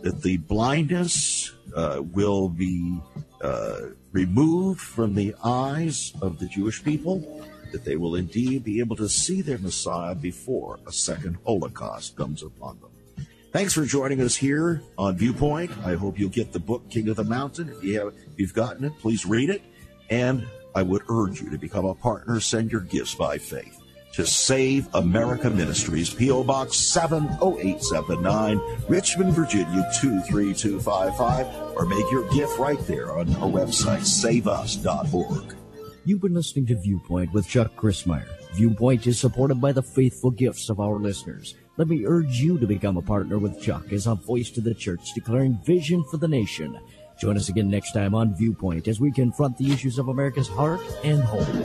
that the blindness will be removed from the eyes of the Jewish people, that they will indeed be able to see their Messiah before a second Holocaust comes upon them. Thanks for joining us here on Viewpoint. I hope you'll get the book King of the Mountain. If you've gotten it, please read it. And I would urge you to become a partner. Send your gifts by faith to Save America Ministries, P.O. Box 70879, Richmond, Virginia 23255, or make your gift right there on our website, saveus.org. You've been listening to Viewpoint with Chuck Crismier. Viewpoint is supported by the faithful gifts of our listeners. Let me urge you to become a partner with Chuck as a voice to the church declaring vision for the nation. Join us again next time on Viewpoint as we confront the issues of America's heart and home.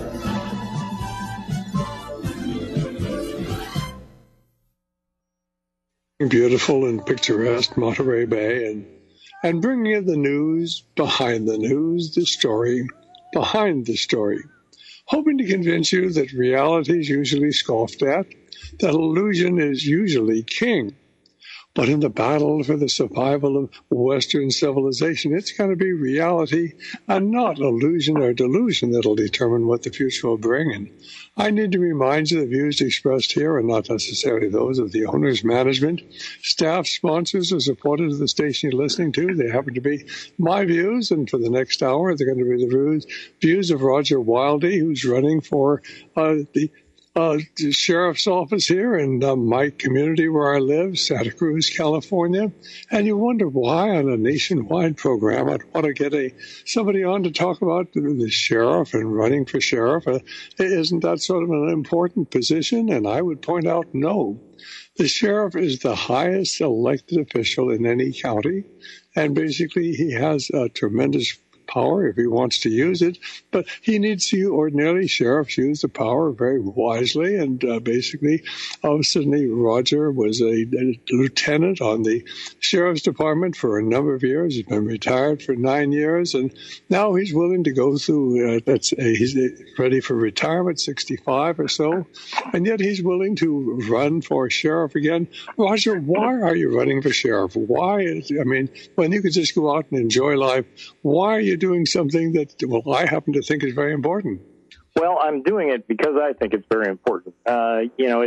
Beautiful and picturesque Monterey Bay, and bringing you the news behind the news, the story behind the story, hoping to convince you that reality is usually scoffed at, that illusion is usually king. But in the battle for the survival of Western civilization, it's going to be reality and not illusion or delusion that'll determine what the future will bring. And I need to remind you the views expressed here are not necessarily those of the owner's management, staff, sponsors, or supporters of the station you're listening to. They happen to be my views, and for the next hour, they're going to be the views of Roger Wildey, who's running for the sheriff's office here in my community where I live, Santa Cruz, California. And you wonder why on a nationwide program I'd want to get somebody on to talk about the sheriff and running for sheriff. Isn't that sort of an important position? And I would point out, no. The sheriff is the highest elected official in any county, and basically he has a tremendous power if he wants to use it, but he needs to. Ordinarily, sheriffs use the power very wisely, and basically, suddenly Roger was a lieutenant on the sheriff's department for a number of years. He's been retired for 9 years, and now he's willing to go through, he's ready for retirement, 65 or so, and yet he's willing to run for sheriff again. Roger, why are you running for sheriff? When you could just go out and enjoy life, why are you doing something that, I happen to think is very important? Well, I'm doing it because I think it's very important. I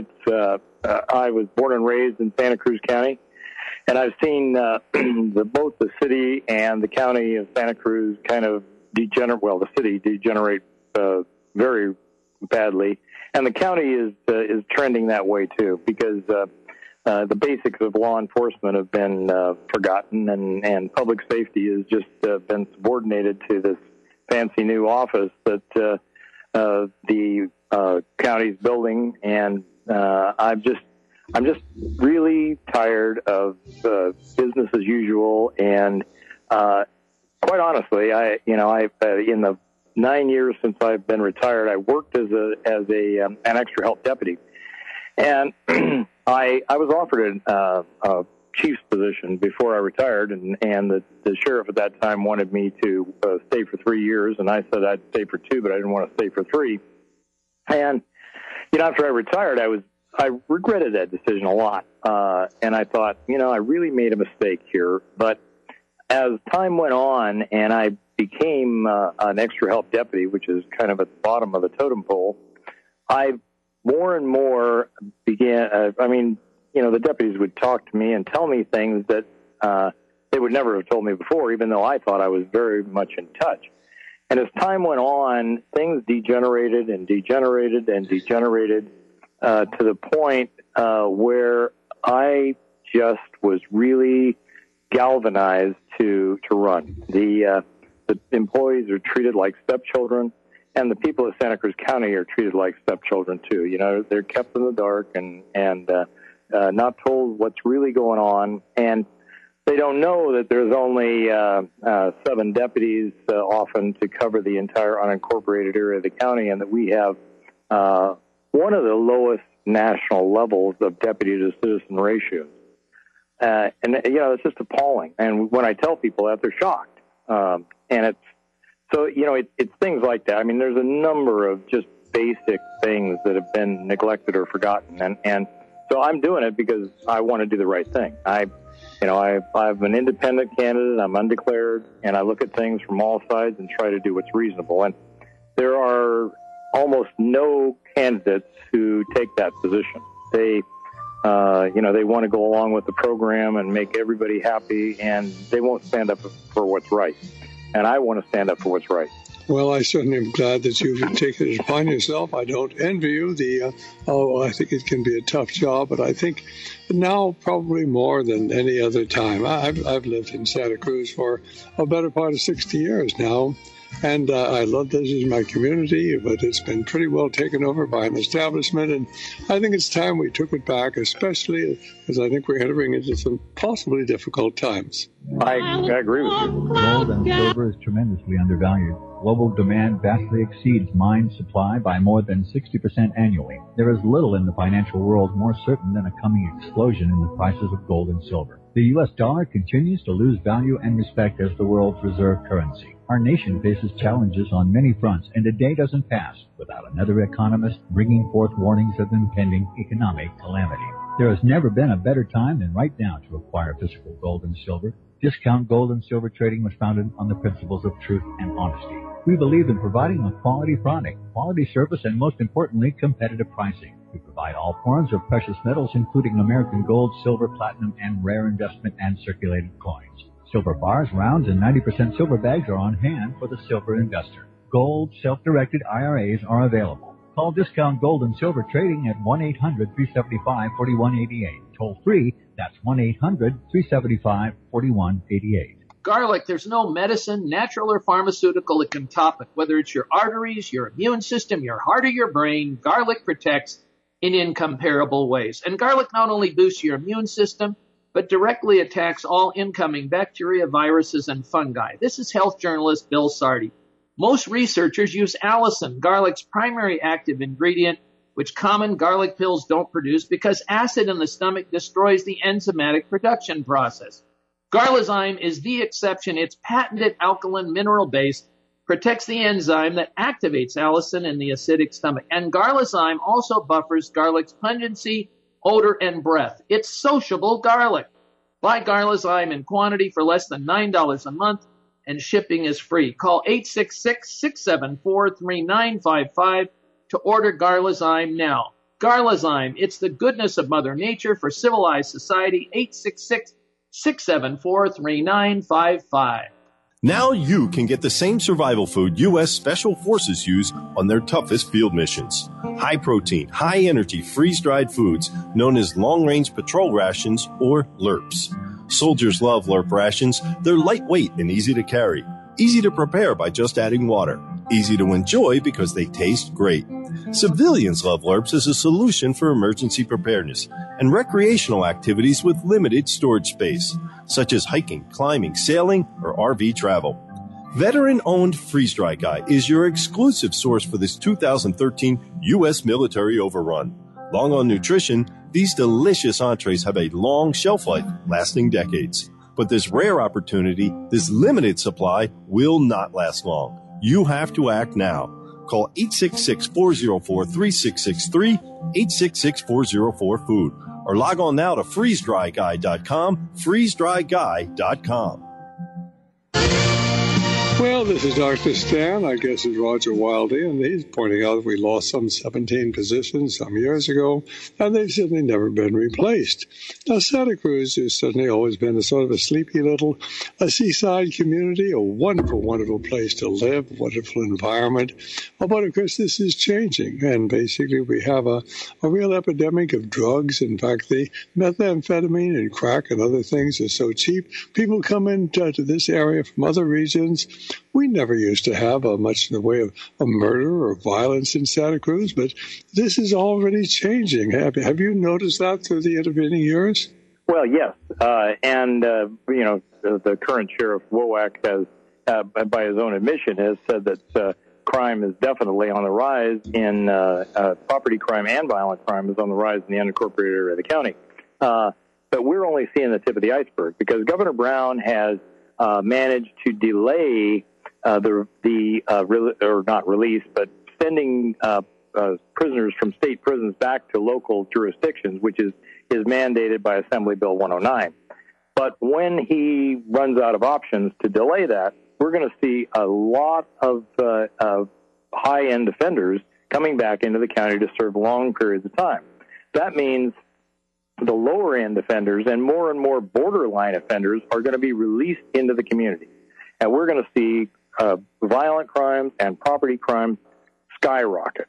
was born and raised in Santa Cruz County, and I've seen both the city and the county of Santa Cruz kind of degenerate. Well, the city degenerate very badly, and the county is trending that way too, because the basics of law enforcement have been forgotten, and public safety has just been subordinated to this fancy new office that the county's building. And I'm just really tired of business as usual. And quite honestly, I've in the 9 years since I've been retired, I worked as an extra help deputy. And I was offered a chief's position before I retired, and the sheriff at that time wanted me to stay for 3 years, and I said I'd stay for 2, but I didn't want to stay for 3. And after I retired, I regretted that decision a lot, and I thought, I really made a mistake here. But as time went on, and I became an extra help deputy, which is kind of at the bottom of the totem pole, I more and more began, the deputies would talk to me and tell me things that they would never have told me before, even though I thought I was very much in touch. And as time went on, things degenerated and degenerated and degenerated to the point where I just was really galvanized to run. The employees are treated like stepchildren. And the people of Santa Cruz County are treated like stepchildren too. They're kept in the dark and not told what's really going on. And they don't know that there's only 7 deputies often to cover the entire unincorporated area of the county, and that we have one of the lowest national levels of deputy to citizen ratios. It's just appalling. And when I tell people that, they're shocked. So, it's things like that. There's a number of just basic things that have been neglected or forgotten. And so I'm doing it because I want to do the right thing. I'm an independent candidate. I'm undeclared, and I look at things from all sides and try to do what's reasonable. And there are almost no candidates who take that position. They want to go along with the program and make everybody happy, and they won't stand up for what's right. And I want to stand up for what's right. Well, I certainly am glad that you've taken it upon yourself. I don't envy you. I think it can be a tough job, but I think now probably more than any other time. I've lived in Santa Cruz for a better part of 60 years now, and I love this as my community, but it's been pretty well taken over by an establishment, and I think it's time we took it back, especially because I think we're entering into some possibly difficult times. I agree with you. Gold and silver is tremendously undervalued. Global demand vastly exceeds mine supply by more than 60% annually. There is little in the financial world more certain than a coming explosion in the prices of gold and silver. The U.S. dollar continues to lose value and respect as the world's reserve currency. Our nation faces challenges on many fronts, and a day doesn't pass without another economist bringing forth warnings of impending economic calamity. There has never been a better time than right now to acquire physical gold and silver. Discount Gold and Silver Trading was founded on the principles of truth and honesty. We believe in providing a quality product, quality service, and most importantly, competitive pricing. We provide all forms of precious metals, including American gold, silver, platinum, and rare investment and circulated coins. Silver bars, rounds, and 90% silver bags are on hand for the silver investor. Gold, self-directed IRAs are available. Call Discount Gold and Silver Trading at 1-800-375-4188. Toll free, that's 1-800-375-4188. Garlic, there's no medicine, natural or pharmaceutical, that can top it. Whether it's your arteries, your immune system, your heart, or your brain, garlic protects in incomparable ways. And garlic not only boosts your immune system, but directly attacks all incoming bacteria, viruses, and fungi. This is health journalist Bill Sardi. Most researchers use allicin, garlic's primary active ingredient, which common garlic pills don't produce because acid in the stomach destroys the enzymatic production process. Garlizyme is the exception. Its patented alkaline mineral base protects the enzyme that activates allicin in the acidic stomach. And Garlizyme also buffers garlic's pungency, odor, and breath. It's sociable garlic. Buy Garlizyme in quantity for less than $9 a month, and shipping is free. Call 866-674-3955 to order Garlizyme now. Garlizyme, it's the goodness of Mother Nature for civilized society. 866-674-3955. Now you can get the same survival food U.S. Special Forces use on their toughest field missions. High-protein, high-energy, freeze-dried foods known as long-range patrol rations, or LRPs. Soldiers love LRP rations. They're lightweight and easy to carry. Easy to prepare by just adding water. Easy to enjoy because they taste great. Civilians love LRPs as a solution for emergency preparedness and recreational activities with limited storage space, such as hiking, climbing, sailing, or RV travel. Veteran-owned Freeze Dry Guy is your exclusive source for this 2013 U.S. military overrun. Long on nutrition, these delicious entrees have a long shelf life, lasting decades. But this rare opportunity, this limited supply, will not last long. You have to act now. Call 866-404-3663, 866-404-FOOD, or log on now to freezedryguy.com, freezedryguy.com. Well, this is Dr. Stan. I guess it's Roger Wildy, and he's pointing out that we lost some 17 positions some years ago, and they've certainly never been replaced. Now, Santa Cruz has certainly always been a sort of a sleepy little seaside community, a wonderful, wonderful place to live, wonderful environment. But, of course, this is changing, and basically we have a real epidemic of drugs. In fact, the methamphetamine and crack and other things are so cheap. People come into this area from other regions. We never used to have much in the way of murder or violence in Santa Cruz, but this is already changing. Have you noticed that through the intervening years? Well, yes. The current sheriff, Wowak, has, by his own admission, has said that crime is definitely on the rise in property crime, and violent crime is on the rise in the unincorporated area of the county. But we're only seeing the tip of the iceberg because Governor Brown has managed to delay sending prisoners from state prisons back to local jurisdictions, which is mandated by Assembly Bill 109. But when he runs out of options to delay that, we're going to see a lot of high-end offenders coming back into the county to serve long periods of time. That means the lower-end offenders and more borderline offenders are going to be released into the community. And we're going to see violent crimes and property crimes skyrocket.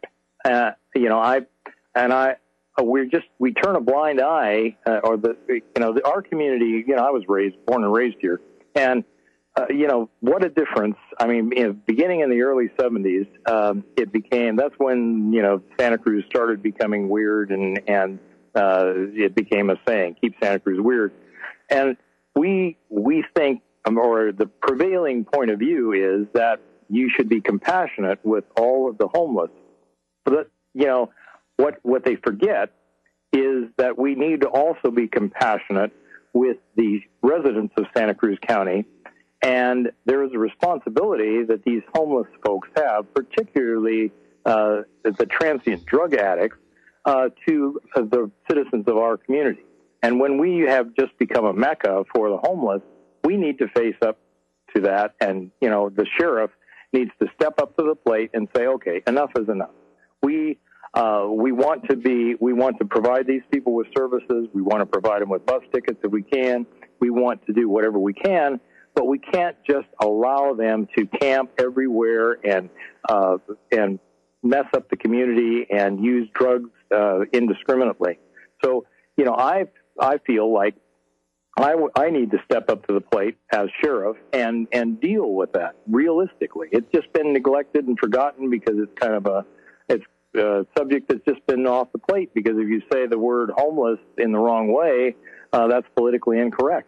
We turn a blind eye, our community. I was born and raised here, and what a difference. I mean, beginning in the early 70s, that's when Santa Cruz started becoming weird, and it became a saying, "Keep Santa Cruz weird." And we think, or the prevailing point of view is that you should be compassionate with all of the homeless. But what they forget is that we need to also be compassionate with the residents of Santa Cruz County, and there is a responsibility that these homeless folks have, particularly the transient drug addicts, to the citizens of our community. And when we have just become a mecca for the homeless, we need to face up to that, and the sheriff needs to step up to the plate and say, okay, enough is enough. We want to provide these people with services. We want to provide them with bus tickets if we can. We want to do whatever we can, but we can't just allow them to camp everywhere and mess up the community and use drugs indiscriminately. So, I feel like I need to step up to the plate as sheriff and deal with that realistically. It's just been neglected and forgotten because it's kind of a subject that's just been off the plate, because if you say the word homeless in the wrong way, that's politically incorrect.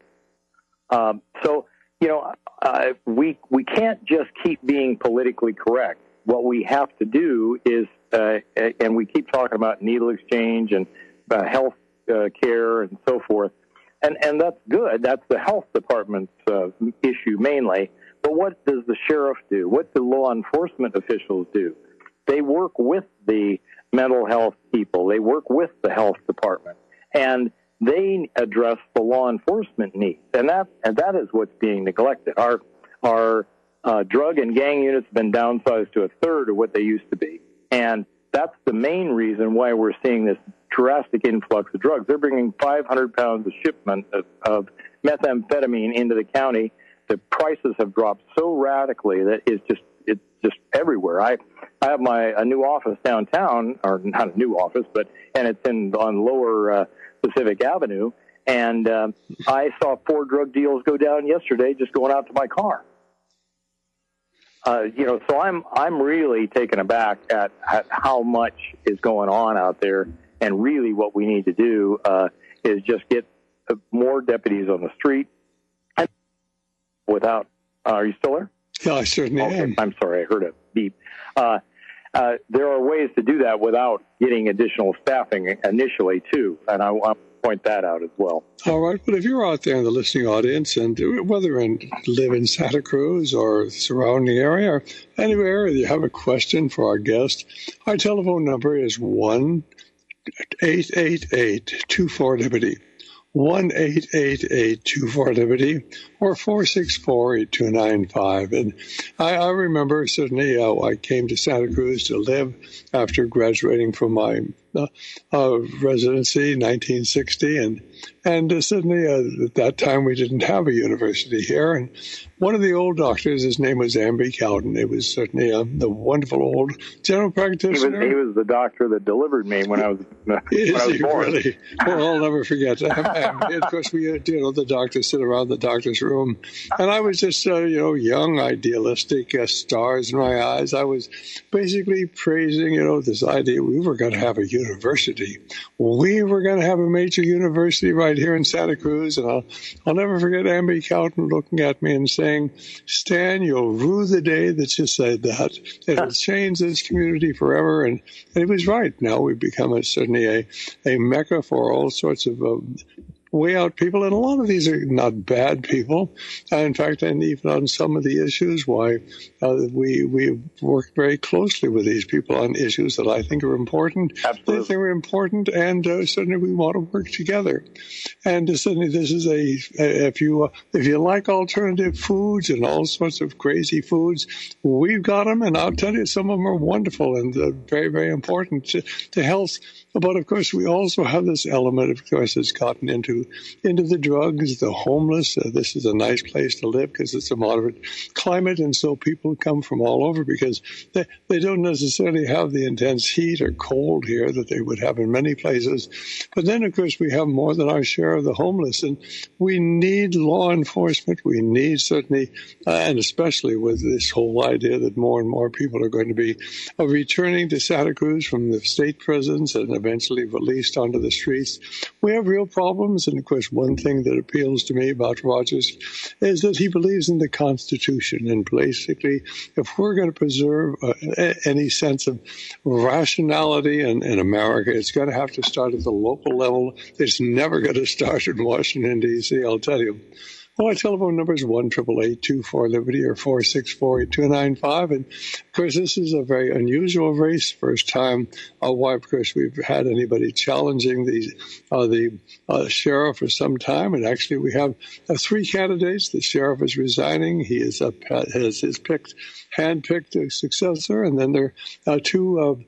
We can't just keep being politically correct. What we have to do is, and we keep talking about needle exchange and health care and so forth, and that's good. That's the health department's issue mainly. But what does the sheriff do? What do law enforcement officials do? They work with the mental health people. They work with the health department, and they address the law enforcement needs. And that is what's being neglected. Our drug and gang units have been downsized to a third of what they used to be, and that's the main reason why we're seeing this drastic influx of drugs. They're bringing 500 pounds of shipment of methamphetamine into the county. The prices have dropped so radically that it's just everywhere. I have a new office downtown, or not a new office, and it's on Lower Pacific Avenue, and I saw 4 drug deals go down yesterday just going out to my car. So I'm really taken aback at how much is going on out there, and really what we need to do is just get more deputies on the street. And are you still there? Yeah, I certainly am. I'm sorry, I heard a beep. There are ways to do that without getting additional staffing initially, too, and I want to point that out as well. All right. Well, if you're out there in the listening audience, and whether you live in Santa Cruz or surrounding area or anywhere, you have a question for our guest, our telephone number is 1-888-24-LIBERTY. 1-888-24-LIBERTY or 464-8295. And I remember certainly I came to Santa Cruz to live after graduating from my residency in 1960, and certainly at that time we didn't have a university here. And one of the old doctors, his name was Amby Cowden. He was certainly the wonderful old general practitioner. He was the doctor that delivered me when I was born. Really? Well, I'll never forget. Of course, we had, the doctors sit around the doctor's room, and I was just, young, idealistic, stars in my eyes. I was basically praising, this idea we were going to have a university. We were going to have a major university right here in Santa Cruz, and I'll never forget Amby Cowden looking at me and saying, "Stan, you'll rue the day that you said that. It'll change this community forever." And he was right. Now we've become certainly a mecca for all sorts of weigh out people, and a lot of these are not bad people. In fact, and even on some of the issues, why we work very closely with these people on issues that I think are important. Absolutely. They're important, and certainly we want to work together. And certainly this is if you like alternative foods and all sorts of crazy foods, we've got them, and I'll tell you, some of them are wonderful and very, very important to health. But of course, we also have this element, of course, that's gotten into the drugs, the homeless. This is a nice place to live because it's a moderate climate, and so people come from all over because they don't necessarily have the intense heat or cold here that they would have in many places. But then, of course, we have more than our share of the homeless, and we need law enforcement. We need certainly, and especially with this whole idea that more and more people are going to be returning to Santa Cruz from the state prisons and eventually released onto the streets. We have real problems, and of course one thing that appeals to me about Rogers is that he believes in the Constitution, and basically if we're going to preserve any sense of rationality in America, it's going to have to start at the local level. It's never going to start in Washington, D.C., I'll tell you. Well, our telephone number is 1-888-24-LIBERTY or 464-8295. And, of course, this is a very unusual race. First time, why, of course, we've had anybody challenging the sheriff for some time. And actually, we have 3 candidates. The sheriff is resigning. He has his hand-picked a successor. And then there are 2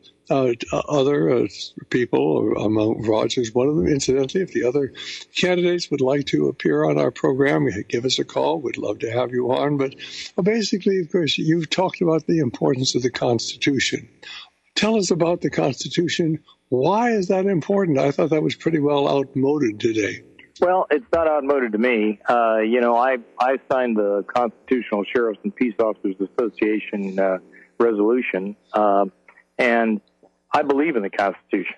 other people among Rogers. One of them, incidentally, if the other candidates would like to appear on our program, give us a call. We'd love to have you on. But basically, of course, you've talked about the importance of the Constitution. Tell us about the Constitution. Why is that important? I thought that was pretty well outmoded today. Well, it's not outmoded to me. I signed the Constitutional Sheriffs and Peace Officers Association resolution, and I believe in the Constitution.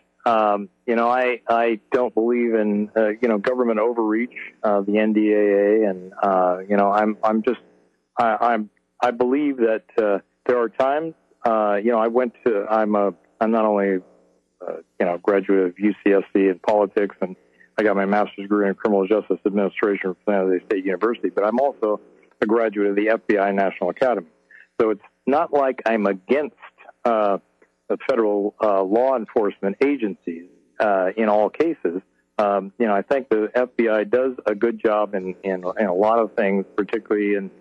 I don't believe in, government overreach, the NDAA, and, I believe that, there are times, I'm not only, graduate of UCSC in politics, and I got my master's degree in criminal justice administration from San Jose State University, but I'm also a graduate of the FBI National Academy. So it's not like I'm against, the federal law enforcement agencies in all cases. I think the FBI does a good job in a lot of things, particularly in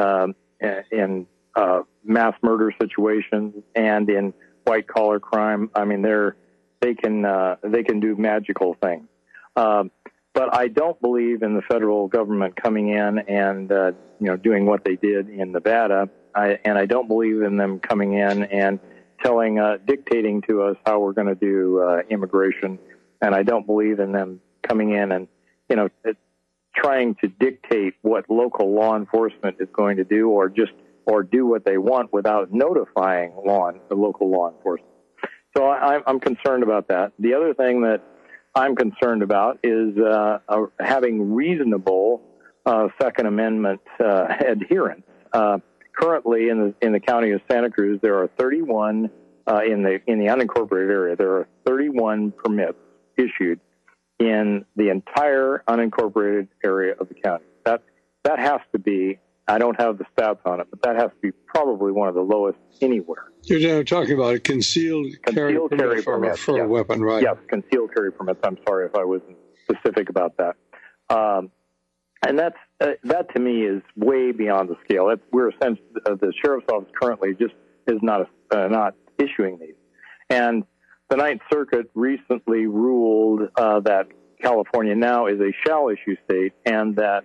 mass murder situations and in white collar crime. I mean, they can do magical things. But I don't believe in the federal government coming in and doing what they did in Nevada. And I don't believe in them coming in and dictating to us how we're going to do immigration, and I don't believe in them coming in and trying to dictate what local law enforcement is going to do, or do what they want without notifying the local law enforcement. So I'm concerned about that. The other thing that I'm concerned about is having reasonable Second Amendment adherence. Currently, in the county of Santa Cruz, there are 31 in the unincorporated area. There are 31 permits issued in the entire unincorporated area of the county. That has to be. I don't have the stats on it, but that has to be probably one of the lowest anywhere. You're talking about a concealed carry permit for a weapon, right? Yes, concealed carry permits. I'm sorry if I wasn't specific about that. And that to me is way beyond the scale. The sheriff's office currently just is not issuing these. And the Ninth Circuit recently ruled that California now is a shall issue state, and that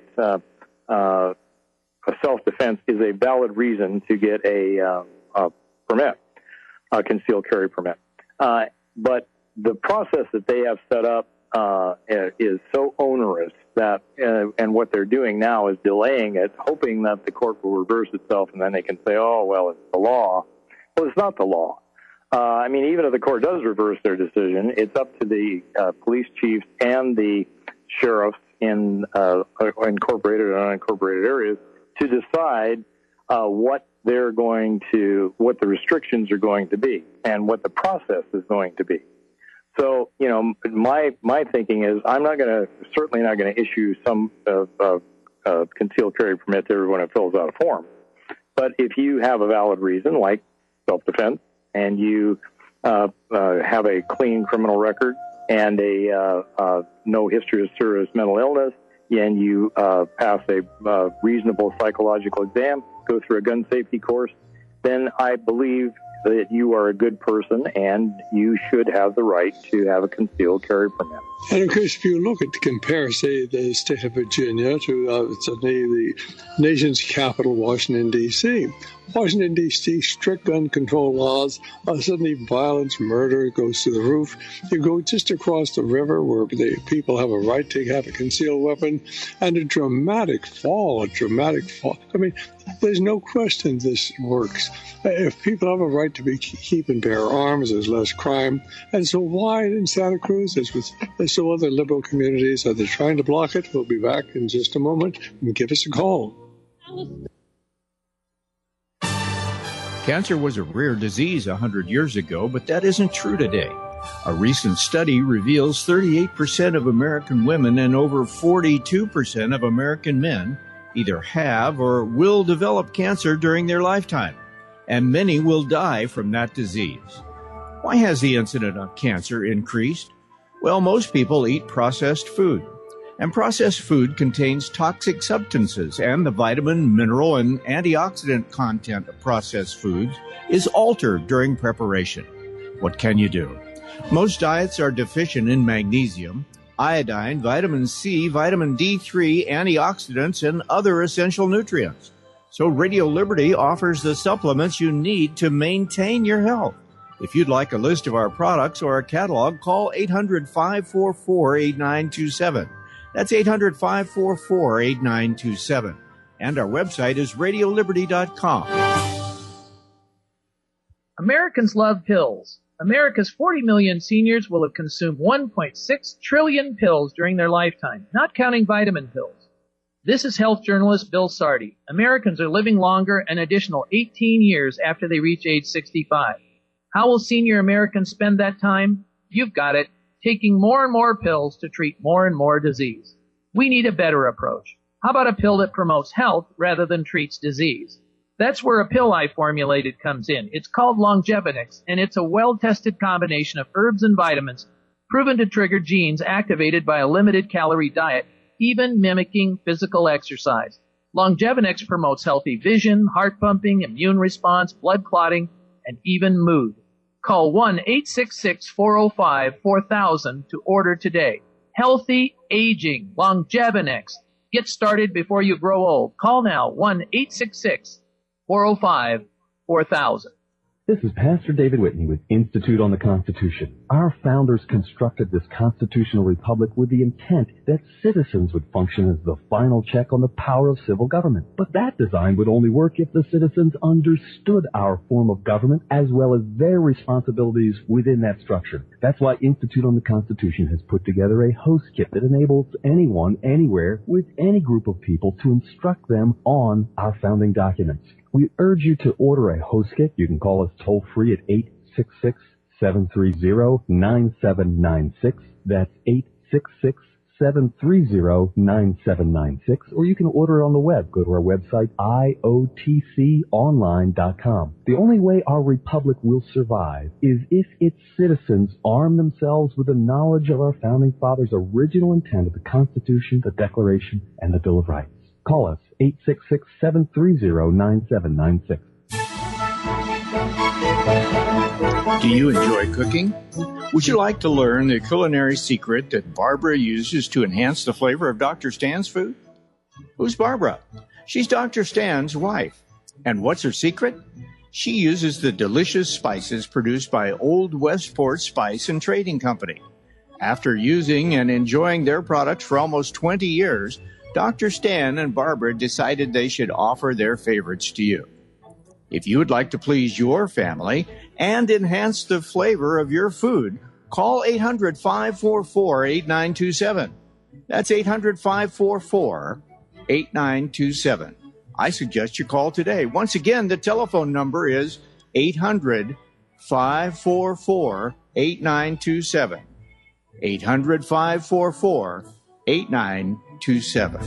self-defense is a valid reason to get a permit, a concealed carry permit. But the process that they have set up is so onerous that, and what they're doing now is delaying it, hoping that the court will reverse itself, and then they can say, oh, well, it's the law. Well, it's not the law. Even if the court does reverse their decision, it's up to the police chiefs and the sheriffs in incorporated and unincorporated areas to decide what the restrictions are going to be and what the process is going to be. So, my thinking is I'm certainly not going to issue some concealed carry permit to everyone who fills out a form. But if you have a valid reason, like self-defense, and you have a clean criminal record and no history of serious mental illness, and you pass a reasonable psychological exam, go through a gun safety course, then I believe that you are a good person and you should have the right to have a concealed carry permit. And of course, if you look at compare, say, the state of Virginia to certainly the nation's capital, Washington, D.C. Washington, D.C., strict gun control laws, suddenly violence, murder goes through the roof. You go just across the river where the people have a right to have a concealed weapon, and a dramatic fall. I mean, there's no question this works. If people have a right to be keep and bear arms, there's less crime. And so why in Santa Cruz, as so other liberal communities, are they trying to block it? We'll be back in just a moment. And give us a call. Cancer was a rare disease 100 years ago, but that isn't true today. A recent study reveals 38% of American women and over 42% of American men either have or will develop cancer during their lifetime, and many will die from that disease. Why has the incidence of cancer increased? Well, most people eat processed food, and processed food contains toxic substances, and the vitamin, mineral, and antioxidant content of processed foods is altered during preparation. What can you do? Most diets are deficient in magnesium, iodine, vitamin C, vitamin D3, antioxidants, and other essential nutrients. So Radio Liberty offers the supplements you need to maintain your health. If you'd like a list of our products or a catalog, call 800-544-8927. That's 800-544-8927. And our website is radioliberty.com. Americans love pills. America's 40 million seniors will have consumed 1.6 trillion pills during their lifetime, not counting vitamin pills. This is health journalist Bill Sardi. Americans are living longer an additional 18 years after they reach age 65. How will senior Americans spend that time? You've got it. Taking more and more pills to treat more and more disease. We need a better approach. How about a pill that promotes health rather than treats disease? That's where a pill I formulated comes in. It's called Longevinix, and it's a well-tested combination of herbs and vitamins proven to trigger genes activated by a limited-calorie diet, even mimicking physical exercise. Longevinix promotes healthy vision, heart pumping, immune response, blood clotting, and even mood. Call 1-866-405-4000 to order today. Healthy aging, Longevinix. Get started before you grow old. Call now, 1-866-405-4000. This is Pastor David Whitney with Institute on the Constitution. Our founders constructed this constitutional republic with the intent that citizens would function as the final check on the power of civil government. But that design would only work if the citizens understood our form of government as well as their responsibilities within that structure. That's why Institute on the Constitution has put together a host kit that enables anyone, anywhere, with any group of people to instruct them on our founding documents. We urge you to order a host kit. You can call us toll-free at 866-730-9796. That's 866-730-9796. Or you can order it on the web. Go to our website, iotconline.com. The only way our republic will survive is if its citizens arm themselves with the knowledge of our founding fathers' original intent of the Constitution, the Declaration, and the Bill of Rights. Call us, 866-730-9796. Do you enjoy cooking? Would you like to learn the culinary secret that Barbara uses to enhance the flavor of Dr. Stan's food? Who's Barbara? She's Dr. Stan's wife. And what's her secret? She uses the delicious spices produced by Old Westport Spice and Trading Company. After using and enjoying their products for almost 20 years, Dr. Stan and Barbara decided they should offer their favorites to you. If you would like to please your family and enhance the flavor of your food, call 800-544-8927. That's 800-544-8927. I suggest you call today. Once again, the telephone number is 800-544-8927. 800-544-8927. 800-544-8927.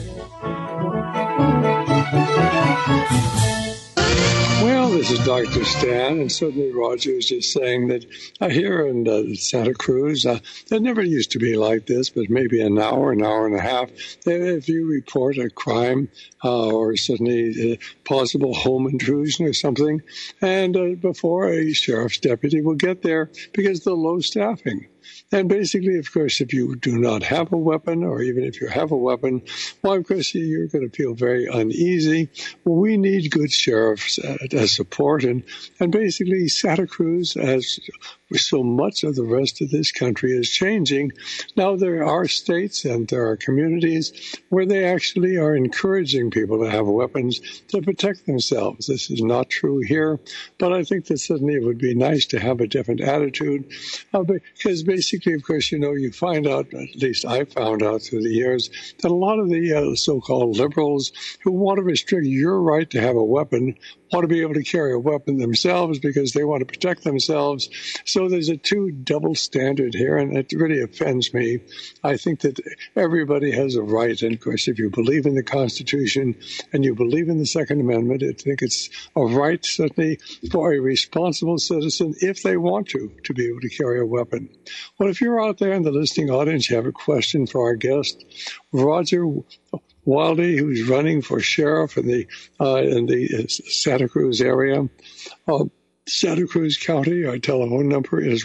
Well, this is Dr. Stan, and certainly Roger is just saying that here in Santa Cruz, it never used to be like this, but maybe an hour and a half, if you report a crime or certainly a possible home intrusion or something, and before a sheriff's deputy will get there because of the low staffing. And basically, of course, if you do not have a weapon, or even if you have a weapon, well, of course, you're going to feel very uneasy. We need good sheriffs as support. And basically, Santa Cruz, as so much of the rest of this country, is changing. Now, there are states and there are communities where they actually are encouraging people to have weapons to protect themselves. This is not true here, but I think that certainly it would be nice to have a different attitude, because basically, of course, you find out, at least I found out through the years, that a lot of the so-called liberals who want to restrict your right to have a weapon want to be able to carry a weapon themselves because they want to protect themselves. So there's a double standard here, and it really offends me. I think that everybody has a right, and of course, if you believe in the Constitution and you believe in the Second Amendment, I think it's a right, certainly, for a responsible citizen, if they want to be able to carry a weapon. Well, if you're out there in the listening audience, you have a question for our guest, Roger Wilde, who's running for sheriff in the Santa Cruz area. Santa Cruz County, our telephone number is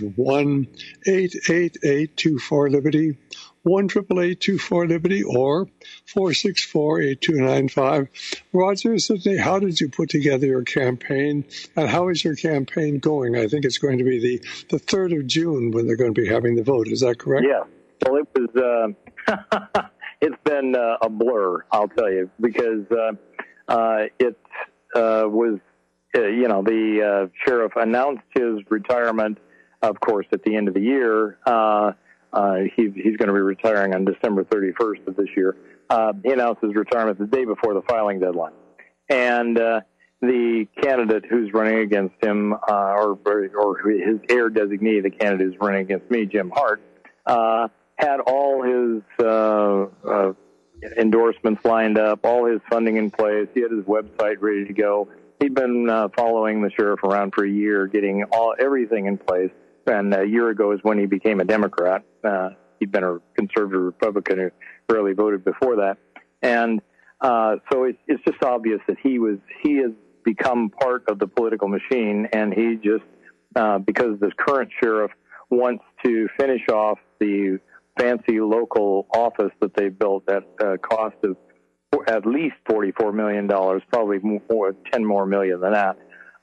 1-888-24-LIBERTY, 1-888-24-LIBERTY, or 464-8295. Roger, how did you put together your campaign, and how is your campaign going? I think it's going to be the 3rd of June when they're going to be having the vote. Is that correct? Yeah. Well, it was... It's been a blur, I'll tell you, because it was, the sheriff announced his retirement, of course, at the end of the year. He's going to be retiring on December 31st of this year. He announced his retirement the day before the filing deadline. And the candidate who's running against him, or his heir designee, the candidate who's running against me, Jim Hart, had all his endorsements lined up, all his funding in place. He had his website ready to go. He'd been following the sheriff around for a year, getting everything in place. And a year ago is when he became a Democrat. He'd been a conservative Republican who rarely voted before that. And so it's just obvious that he has become part of the political machine, and he just, because this current sheriff wants to finish off the fancy local office that they built at a cost of at least $44 million, probably more, 10 more million than that.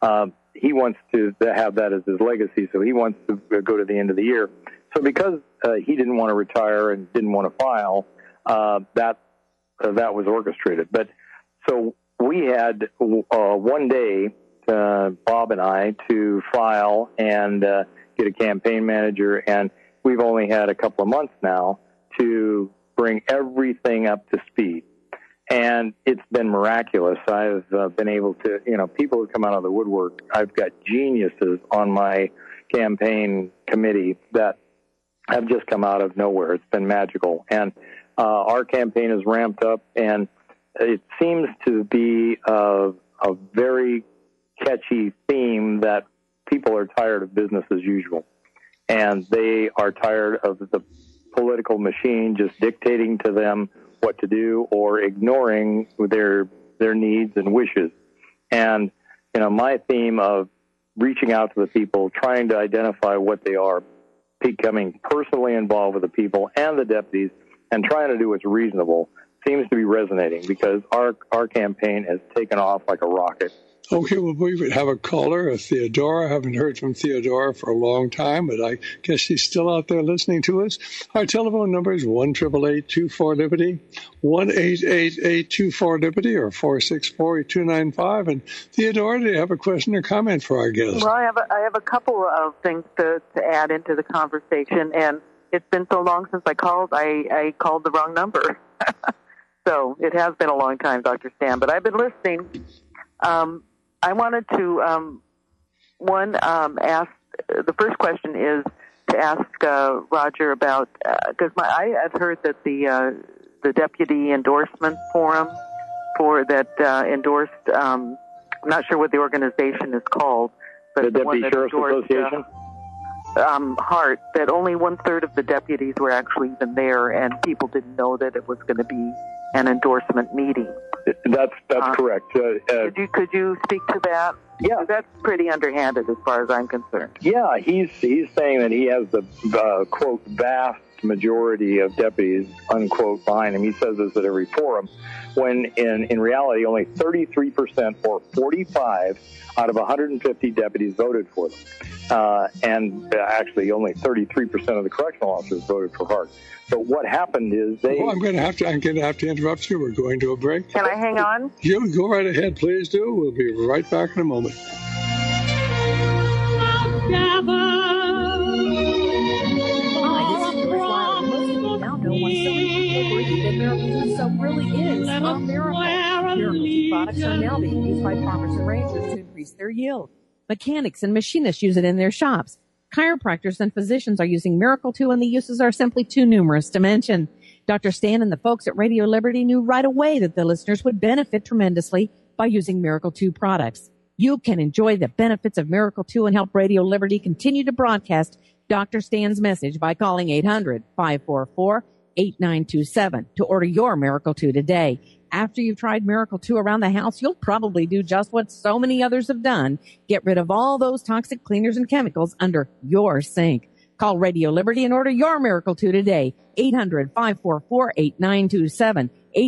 He wants to have that as his legacy, so he wants to go to the end of the year. So because he didn't want to retire and didn't want to file, that was orchestrated. But so we had one day, Bob and I, to file and get a campaign manager, and we've only had a couple of months now to bring everything up to speed. And it's been miraculous. I've been able to, people who come out of the woodwork. I've got geniuses on my campaign committee that have just come out of nowhere. It's been magical. And our campaign is ramped up, and it seems to be a very catchy theme that people are tired of business as usual. And they are tired of the political machine just dictating to them what to do or ignoring their needs and wishes. And, my theme of reaching out to the people, trying to identify what they are, becoming personally involved with the people and the deputies, and trying to do what's reasonable, seems to be resonating because our campaign has taken off like a rocket. Okay, well, we have a caller, Theodora. I haven't heard from Theodora for a long time, but I guess she's still out there listening to us. Our telephone number is 1-888-24-LIBERTY, 1-888-24-LIBERTY, or 464-8295. And Theodora, do you have a question or comment for our guest? Well, I have a couple of things to add into the conversation, and it's been so long since I called the wrong number. So it has been a long time, Dr. Stan, but I've been listening. I wanted to, ask, the first question is, to ask Roger about, because I had heard that the deputy endorsement forum that endorsed, I'm not sure what the organization is called, but the Deputy Sheriff's Association? Hart, that only 1/3 of the deputies were actually even there, and people didn't know that it was going to be an endorsement meeting. That's correct. Could you speak to that? Yeah, that's pretty underhanded as far as I'm concerned. Yeah, he's saying that he has the quote vast majority of deputies unquote behind him. He says this at every forum, when in reality only 33% or 45 out of 150 deputies voted for them, and actually only 33% of the correctional officers voted for Hart. So what happened is I'm going to have to interrupt you. We're going to a break. Can I hang on? You go right ahead, please do. We'll be right back in a moment. Miracle Soap really is a miracle. Miracle 2 products are now being used by farmers and ranchers to increase their yield. Mechanics and machinists use it in their shops. Chiropractors and physicians are using Miracle 2, and the uses are simply too numerous to mention. Dr. Stan and the folks at Radio Liberty knew right away that the listeners would benefit tremendously by using Miracle 2 products. You can enjoy the benefits of Miracle 2 and help Radio Liberty continue to broadcast Dr. Stan's message by calling 800-544-8927 to order your Miracle 2 today. After you've tried Miracle 2 around the house, you'll probably do just what so many others have done. Get rid of all those toxic cleaners and chemicals under your sink. Call Radio Liberty and order your Miracle 2 today. 800-544-8927.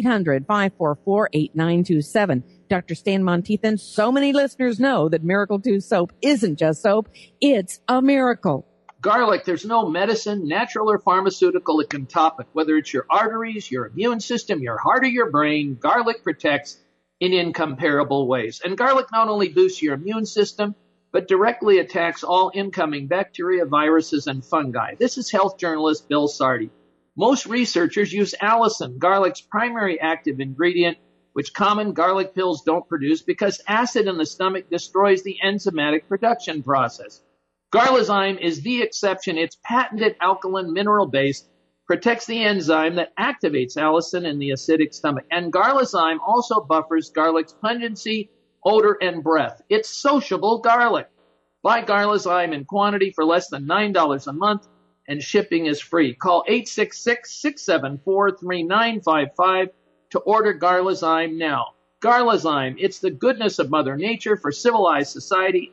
800-544-8927. Dr. Stan Monteith and so many listeners know that Miracle 2 soap isn't just soap. It's a miracle. Garlic, there's no medicine, natural or pharmaceutical that can top it. Whether it's your arteries, your immune system, your heart or your brain, garlic protects in incomparable ways. And garlic not only boosts your immune system, but directly attacks all incoming bacteria, viruses, and fungi. This is health journalist Bill Sardi. Most researchers use allicin, garlic's primary active ingredient, which common garlic pills don't produce because acid in the stomach destroys the enzymatic production process. Garlazyme is the exception. Its patented alkaline mineral base protects the enzyme that activates allicin in the acidic stomach. And Garlazyme also buffers garlic's pungency, odor, and breath. It's sociable garlic. Buy Garlazyme in quantity for less than $9 a month, and shipping is free. Call 866-674-3955 to order Garlazyme now. Garlazyme, it's the goodness of Mother Nature for civilized society.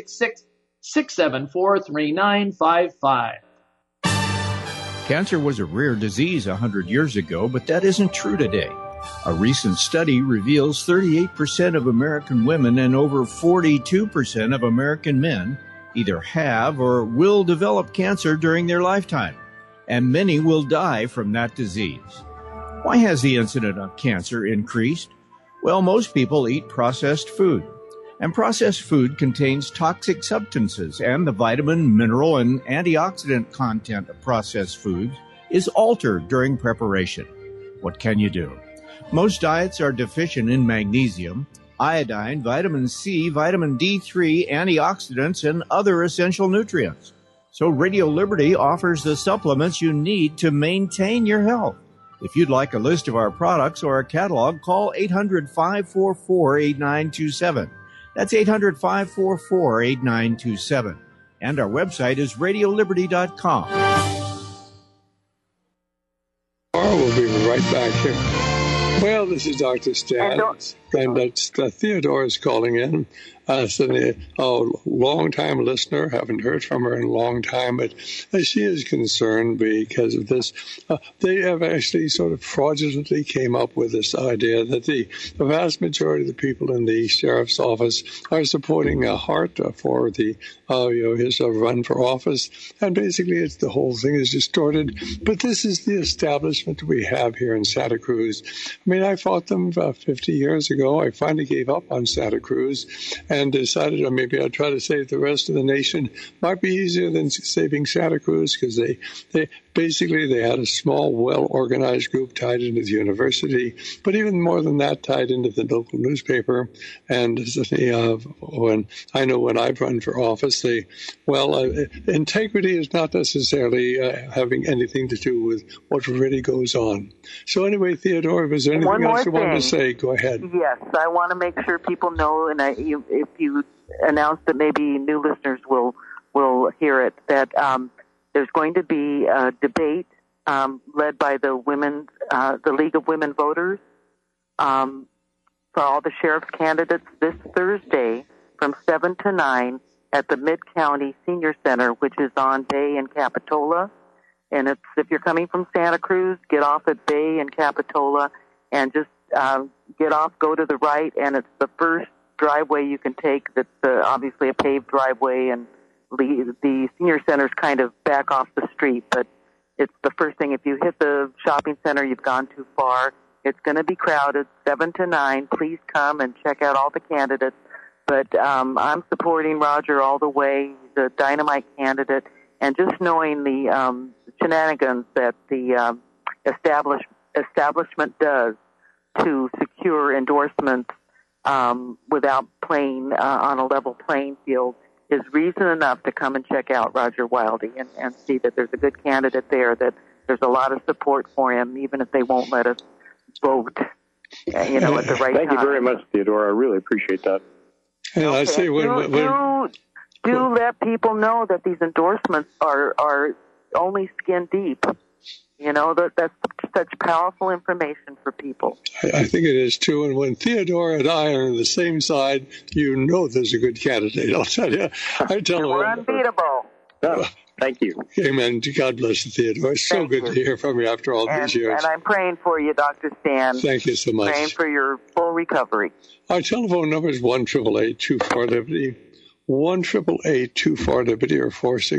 866-674-3955. Cancer was a rare disease 100 years ago, but that isn't true today. A recent study reveals 38% of American women and over 42% of American men either have or will develop cancer during their lifetime, and many will die from that disease. Why has the incidence of cancer increased? Well, most people eat processed food. And processed food contains toxic substances, and the vitamin, mineral, and antioxidant content of processed foods is altered during preparation. What can you do? Most diets are deficient in magnesium, iodine, vitamin C, vitamin D3, antioxidants, and other essential nutrients. So Radio Liberty offers the supplements you need to maintain your health. If you'd like a list of our products or a catalog, call 800-544-8927. That's 800-544-8927. And our website is radioliberty.com. We'll be right back here. Well, this is Dr. Stan, and that's Theodore is calling in. A long-time listener. Haven't heard from her in a long time, but she is concerned because of this. They have actually sort of fraudulently came up with this idea that the vast majority of the people in the sheriff's office are supporting Hart for the his run for office, and basically the whole thing is distorted. But this is the establishment we have here in Santa Cruz. I mean, I fought them 50 years ago. I finally gave up on Santa Cruz and decided, or maybe I'll try to save the rest of the nation. Might be easier than saving Santa Cruz because they basically they had a small, well-organized group tied into the university, but even more than that, tied into the local newspaper. And when I've run for office, integrity is not necessarily having anything to do with what really goes on. So anyway, Theodore, was there anything else you wanted to say? Go ahead. Yes, I want to make sure people know, and if you announce that maybe new listeners will hear it, that there's going to be a debate led by the League of Women Voters for all the sheriff's candidates this Thursday from 7 to 9 at the Mid-County Senior Center, which is on Bay and Capitola. And if you're coming from Santa Cruz, get off at Bay and Capitola and just get off, go to the right, and it's the first driveway you can take that's obviously a paved driveway, and the senior center's kind of back off the street, but it's the first thing. If you hit the shopping center, you've gone too far. It's going to be crowded, 7 to 9. Please come and check out all the candidates. But I'm supporting Roger all the way. He's a dynamite candidate. And just knowing the shenanigans that the establishment does to secure endorsements without playing on a level playing field is reason enough to come and check out Roger Wildey and see that there's a good candidate there, that there's a lot of support for him, even if they won't let us vote, at the right time. Thank you very much, Theodore. I really appreciate that. And I say do let people know that these endorsements are only skin deep. That's such powerful information for people. I think it is, too. And when Theodore and I are on the same side, there's a good candidate. I'll tell you. We're unbeatable. Oh, thank you. Amen. God bless you, Theodore. It's so good to hear from you after all these years. And I'm praying for you, Dr. Stan. Thank you so much. Praying for your full recovery. Our telephone number is 1-888-24-LIBERTY. 1-888-24-LIBERTY or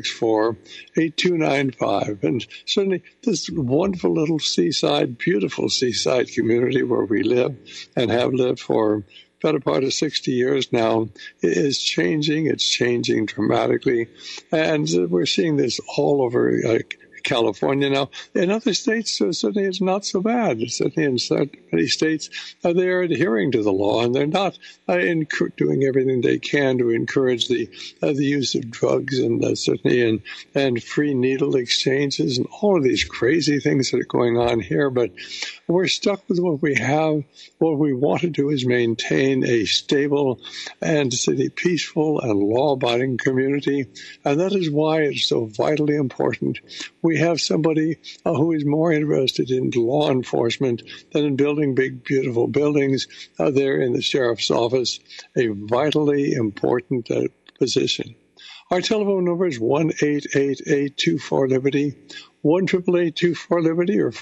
464-8295. And certainly this wonderful little beautiful seaside community where we live and have lived for better part of 60 years now is changing. It's changing dramatically. And we're seeing this all over California now. In other states, certainly it's not so bad. Certainly in many states, they are adhering to the law, and they're not doing everything they can to encourage the use of drugs and certainly and free needle exchanges and all of these crazy things that are going on here. But we're stuck with what we have. What we want to do is maintain a stable and peaceful and law-abiding community, and that is why it's so vitally important we have somebody who is more interested in law enforcement than in building big, beautiful buildings there in the sheriff's office, a vitally important position. Our telephone number is 1-888-24-LIBERTY, 1-888-24-LIBERTY or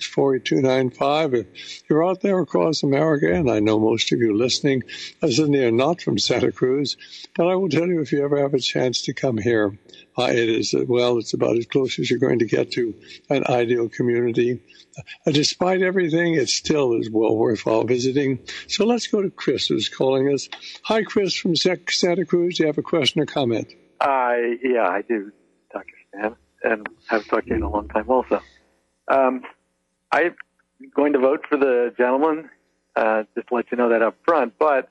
464-8295. If you're out there across America, and I know most of you listening certainly are not from Santa Cruz, but I will tell you, if you ever have a chance to come here, it's about as close as you're going to get to an ideal community. Despite everything, it still is well worthwhile visiting. So let's go to Chris, who's calling us. Hi, Chris from Santa Cruz. Do you have a question or comment? Yeah, I do, Dr. Stan, and I've talked to you in a long time also. I'm going to vote for the gentleman, just to let you know that up front, but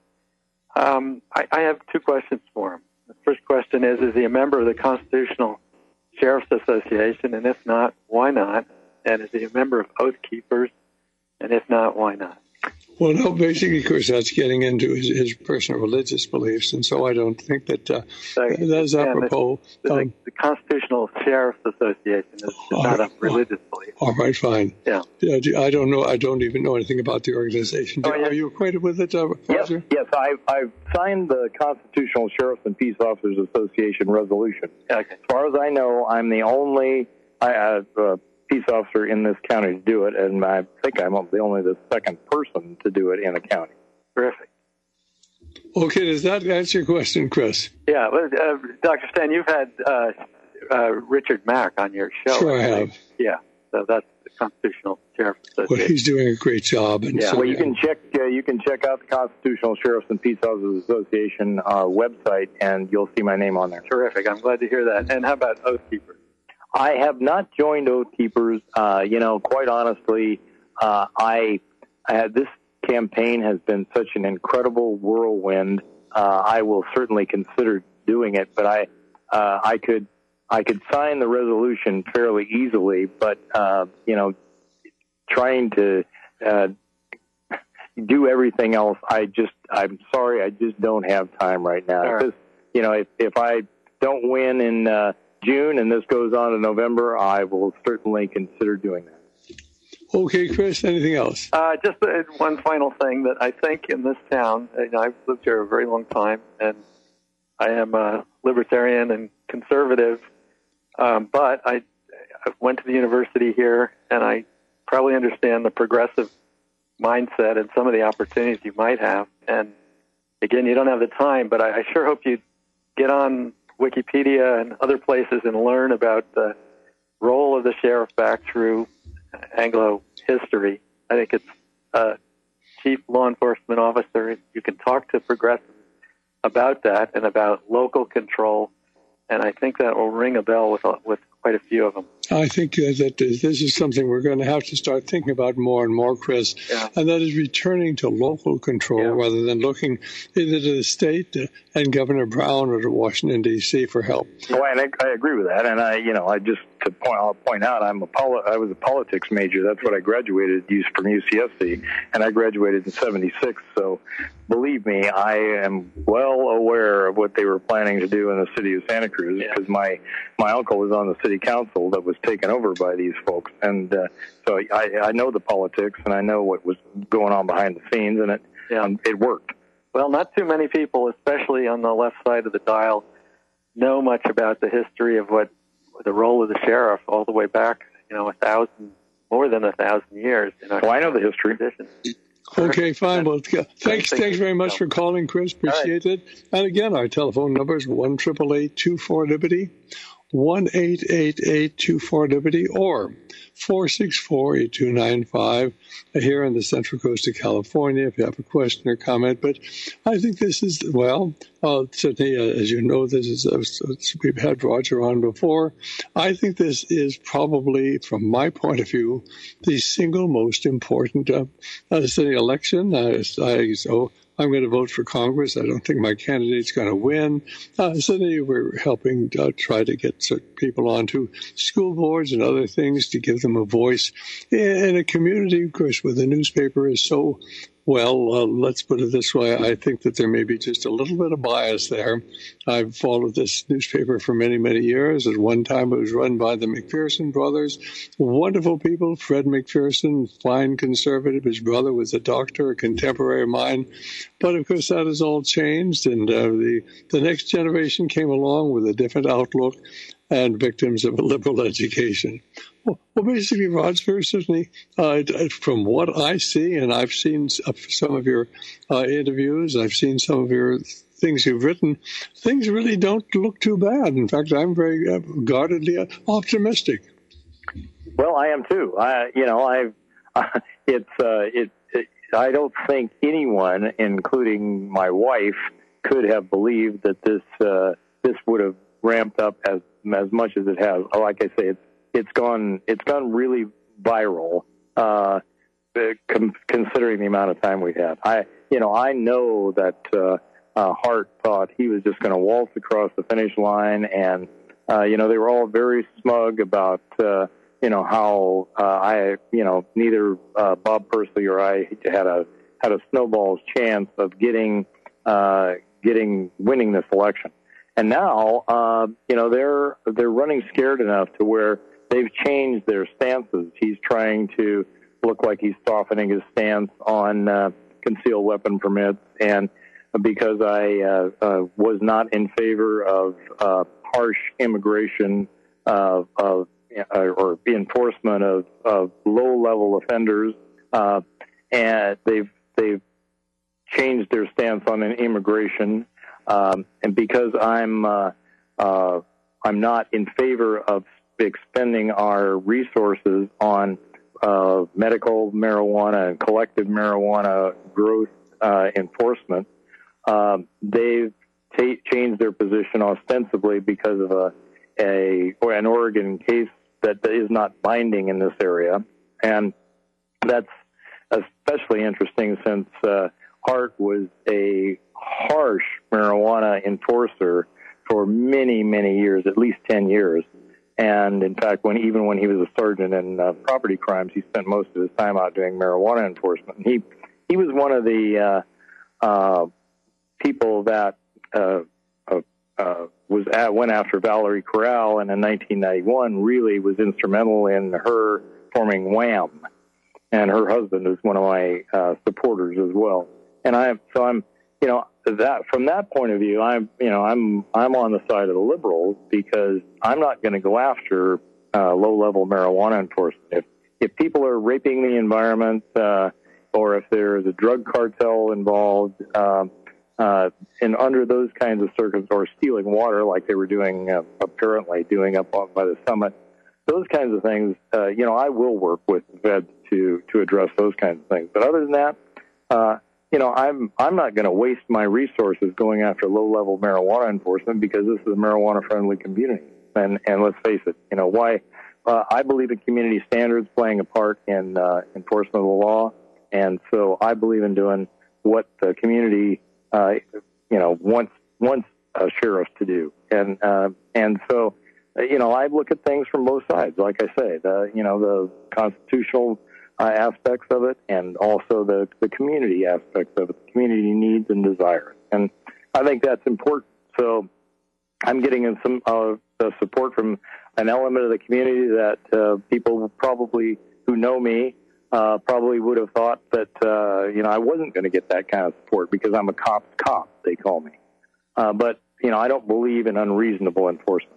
I have two questions for him. The first question is he a member of the Constitutional Sheriff's Association? And if not, why not? And is he a member of Oath Keepers? And if not, why not? Well, no, basically, of course, that's getting into his personal religious beliefs, and so I don't think that that's apropos. The Constitutional Sheriff's Association is not a religious belief. All right, fine. Yeah. I don't know. I don't even know anything about the organization. Are you acquainted with it, Roger? Yes. I've signed the Constitutional Sheriffs and Peace Officers Association resolution. Okay. As far as I know, I'm the only peace officer in this county to do it, and I think I'm the second person to do it in the county. Terrific. Okay, does that answer your question, Chris? Yeah, Dr. Stan, you've had Richard Mack on your show. Sure, I have. Yeah, so that's the Constitutional Sheriff's Association. Well, he's doing a great job. And yeah, you can check out the Constitutional Sheriffs and Peace Officers Association website, and you'll see my name on there. Terrific. I'm glad to hear that. And how about Oath Keepers? I have not joined Oath Keepers. Quite honestly, this campaign has been such an incredible whirlwind. I will certainly consider doing it, but I could sign the resolution fairly easily. But trying to do everything else, I'm sorry, I just don't have time right now. Sure. If I don't win in June and this goes on in November, I will certainly consider doing that. Okay, Chris, anything else? Just one final thing that I think in this town, I've lived here a very long time, and I am a libertarian and conservative, but I went to the university here, and I probably understand the progressive mindset and some of the opportunities you might have. And again, you don't have the time, but I sure hope you get on Wikipedia and other places and learn about the role of the sheriff back through Anglo history. I think it's a chief law enforcement officer. You can talk to progressives about that and about local control, and I think that will ring a bell with quite a few of them. I think that this is something we're going to have to start thinking about more and more, Chris, and that is returning to local control rather than looking either to the state and Governor Brown or to Washington, D.C. for help. Well, and I agree with that, and I'll point out I was a politics major. That's what I graduated from UCSC, and I graduated in '76. So, believe me, I am well aware of what they were planning to do in the city of Santa Cruz because my uncle was on the city council that was taken over by these folks, and so I know the politics and I know what was going on behind the scenes, and it worked. Well, not too many people, especially on the left side of the dial, know much about the history of what the role of the sheriff all the way back, more than 1,000 years. I know the history. Okay, fine. Well, thanks very much for calling, Chris. Appreciate it. And again, our telephone number is 1-888-24-LIBERTY, 1-888-24-LIBERTY, or 464-8295 here on the Central Coast of California if you have a question or comment. But I think this is, certainly, as you know, we've had Roger on before. I think this is probably, from my point of view, the single most important city election. So I'm going to vote for Congress. I don't think my candidate's going to win. Certainly, we're helping try to get people onto school boards and other things to give them a voice in a community, of course, where the newspaper is so let's put it this way. I think that there may be just a little bit of bias there. I've followed this newspaper for many, many years. At one time, it was run by the McPherson brothers. Wonderful people. Fred McPherson, fine conservative. His brother was a doctor, a contemporary of mine. But, of course, that has all changed, and the next generation came along with a different outlook and victims of a liberal education. Well, basically, Roger, certainly, from what I see, and I've seen some of your interviews, I've seen some of your things you've written, things really don't look too bad. In fact, I'm very guardedly optimistic. Well, I am too. I don't think anyone, including my wife, could have believed that this would have ramped up as much as it has. Like I say, it's gone really viral, considering the amount of time we had. I know that Hart thought he was just going to waltz across the finish line, and they were all very smug about how neither Bob Pursley or I had a snowball's chance of winning this election. And now, they're running scared enough to where they've changed their stances. He's trying to look like he's softening his stance on concealed weapon permits, and because I was not in favor of harsh immigration or the enforcement of low-level offenders, and they've changed their stance on immigration. And because I'm not in favor of expending our resources on medical marijuana and collective marijuana growth enforcement, they've changed their position ostensibly because of an Oregon case that is not binding in this area, and that's especially interesting since Hart was a harsh marijuana enforcer for many, many years, at least 10 years. And in fact, even when he was a sergeant in property crimes, he spent most of his time out doing marijuana enforcement. And he was one of the people that went after Valerie Corral, and in 1991 really was instrumental in her forming Wham. And her husband is one of my supporters as well. And I'm that from that point of view, I'm on the side of the liberals, because I'm not going to go after low-level marijuana enforcement. If people are raping the environment, or if there's a drug cartel involved, and under those kinds of circumstances, or stealing water like they were doing, apparently doing up by the summit, those kinds of things, I will work with the feds to address those kinds of things. But other than that, I'm not going to waste my resources going after low-level marijuana enforcement, because this is a marijuana-friendly community. And let's face it, I believe in community standards playing a part in enforcement of the law, and so I believe in doing what the community, wants sheriffs to do. And so, I look at things from both sides. Like I say, the constitutional aspects of it, and also the community aspects of it, the community needs and desires. And I think that's important. So I'm getting some support from an element of the community that people probably who know me probably would have thought that, I wasn't going to get that kind of support, because I'm a cop's cop, they call me. But I don't believe in unreasonable enforcement.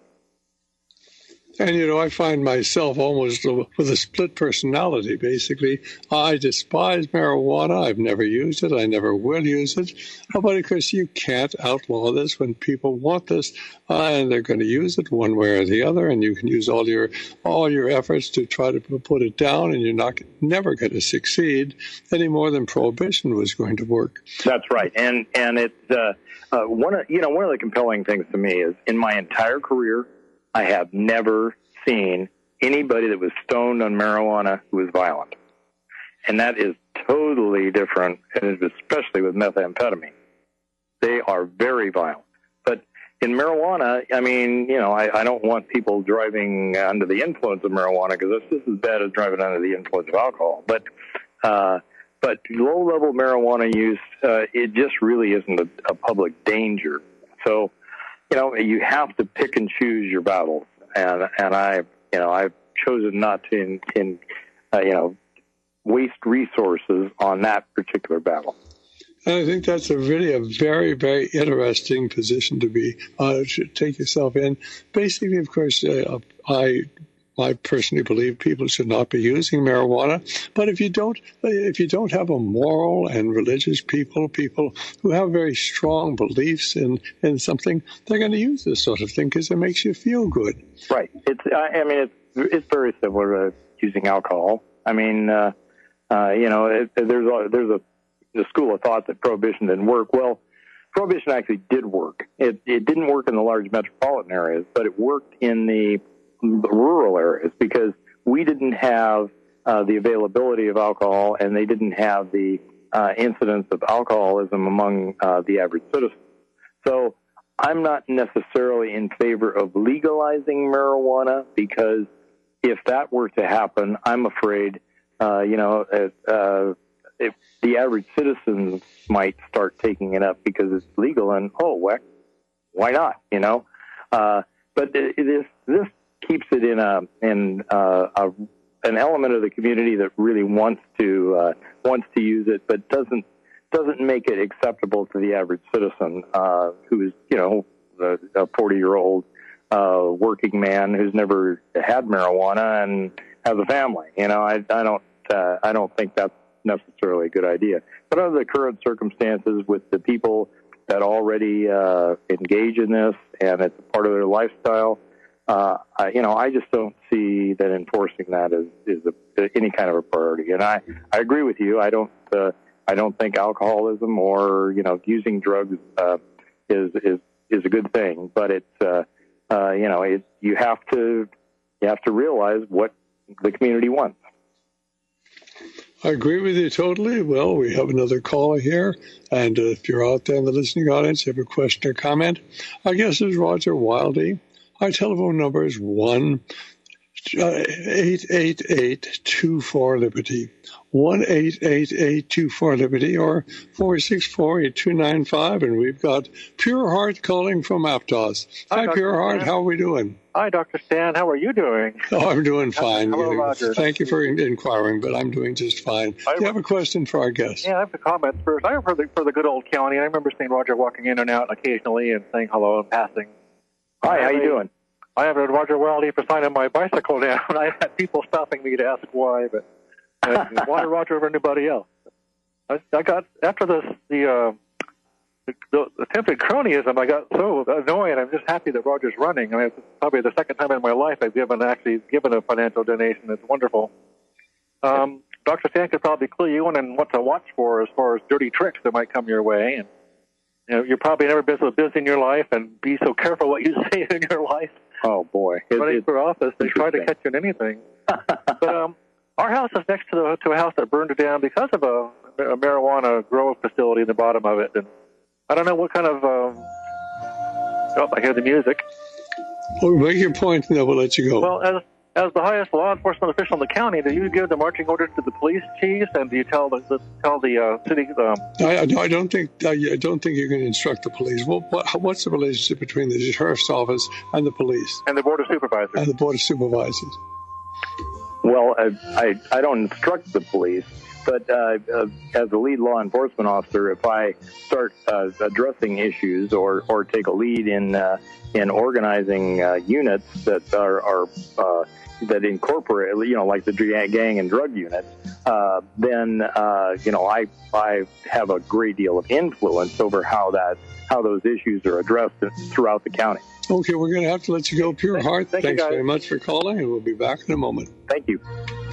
And, I find myself almost with a split personality, basically. I despise marijuana. I've never used it. I never will use it. But, of course, you can't outlaw this when people want this, and they're going to use it one way or the other, and you can use all your efforts to try to put it down, and you're never going to succeed any more than prohibition was going to work. That's right. And it's one of the compelling things to me is, in my entire career, I have never seen anybody that was stoned on marijuana who was violent. And that is totally different, and especially with methamphetamine. They are very violent. But in marijuana, I don't want people driving under the influence of marijuana, because that's just as bad as driving under the influence of alcohol. But low-level marijuana use, it just really isn't a public danger. So, you have to pick and choose your battles, and I've chosen not to waste resources on that particular battle. And I think that's really a very, very interesting position to take yourself in. Basically, of course, I personally believe people should not be using marijuana. But if you don't have a moral and religious people who have very strong beliefs in something, they're going to use this sort of thing because it makes you feel good. Right. It's very similar to using alcohol. There's a school of thought that prohibition didn't work. Well, prohibition actually did work. It didn't work in the large metropolitan areas, but it worked in the rural areas, because we didn't have the availability of alcohol, and they didn't have the incidence of alcoholism among the average citizen. So I'm not necessarily in favor of legalizing marijuana, because if that were to happen, I'm afraid, if the average citizens might start taking it up because it's legal, and why not? But this keeps it in an element of the community that really wants to use it, but doesn't make it acceptable to the average citizen who is a 40-year-old working man who's never had marijuana and has a family. I don't think that's necessarily a good idea. But under the current circumstances, with the people that already engage in this and it's a part of their lifestyle, I just don't see that enforcing that is any kind of a priority. And I agree with you. I don't think alcoholism or using drugs is a good thing. But you have to realize what the community wants. I agree with you totally. Well, we have another caller here, and if you're out there in the listening audience, you have a question or comment, our guest is Roger Wildey. Our telephone number is 1-888-24-LIBERTY, 1-888-24-LIBERTY, or 464-8295, and we've got Pure Heart calling from Aptos. Hi, Pure Heart. How are we doing? Hi, Dr. Stan. How are you doing? Oh, I'm doing fine. Hello, Roger. Thank you for inquiring, but I'm doing just fine. Do you have a question for our guest? Yeah, I have a comment first. I am for the good old county. I remember seeing Roger walking in and out occasionally and saying hello and passing. Hi, how you doing? I have a Roger Wildey for signing my bicycle down. I've had people stopping me to ask why, but why Roger over anybody else? I got, after the attempted cronyism, I got so annoyed. I'm just happy that Roger's running. I mean, it's probably the second time in my life I've given a financial donation. It's wonderful. Dr. Stan could probably clue you in on what to watch for as far as dirty tricks that might come your way. And you're probably never been so busy in your life, and be so careful what you say in your life. Oh, boy. Running for office, they try to catch you in anything. But our house is next to a house that burned down because of a marijuana grow facility in the bottom of it. And I don't know what kind of... I hear the music. Well, make your point, and then we'll let you go. Well, as the highest law enforcement official in the county, do you give the marching orders to the police chiefs, and do you tell the city? I don't think you can instruct the police. What's the relationship between the sheriff's office and the police And the board of supervisors. and the board of supervisors? Well, I don't instruct the police, but as a lead law enforcement officer, if I start addressing issues or take a lead in organizing units that are that incorporate, like the gang and drug units, then I have a great deal of influence over how those issues are addressed throughout the county. Okay, we're going to have to let you go, Pure Heart. Thanks very much for calling, and we'll be back in a moment. Thank you.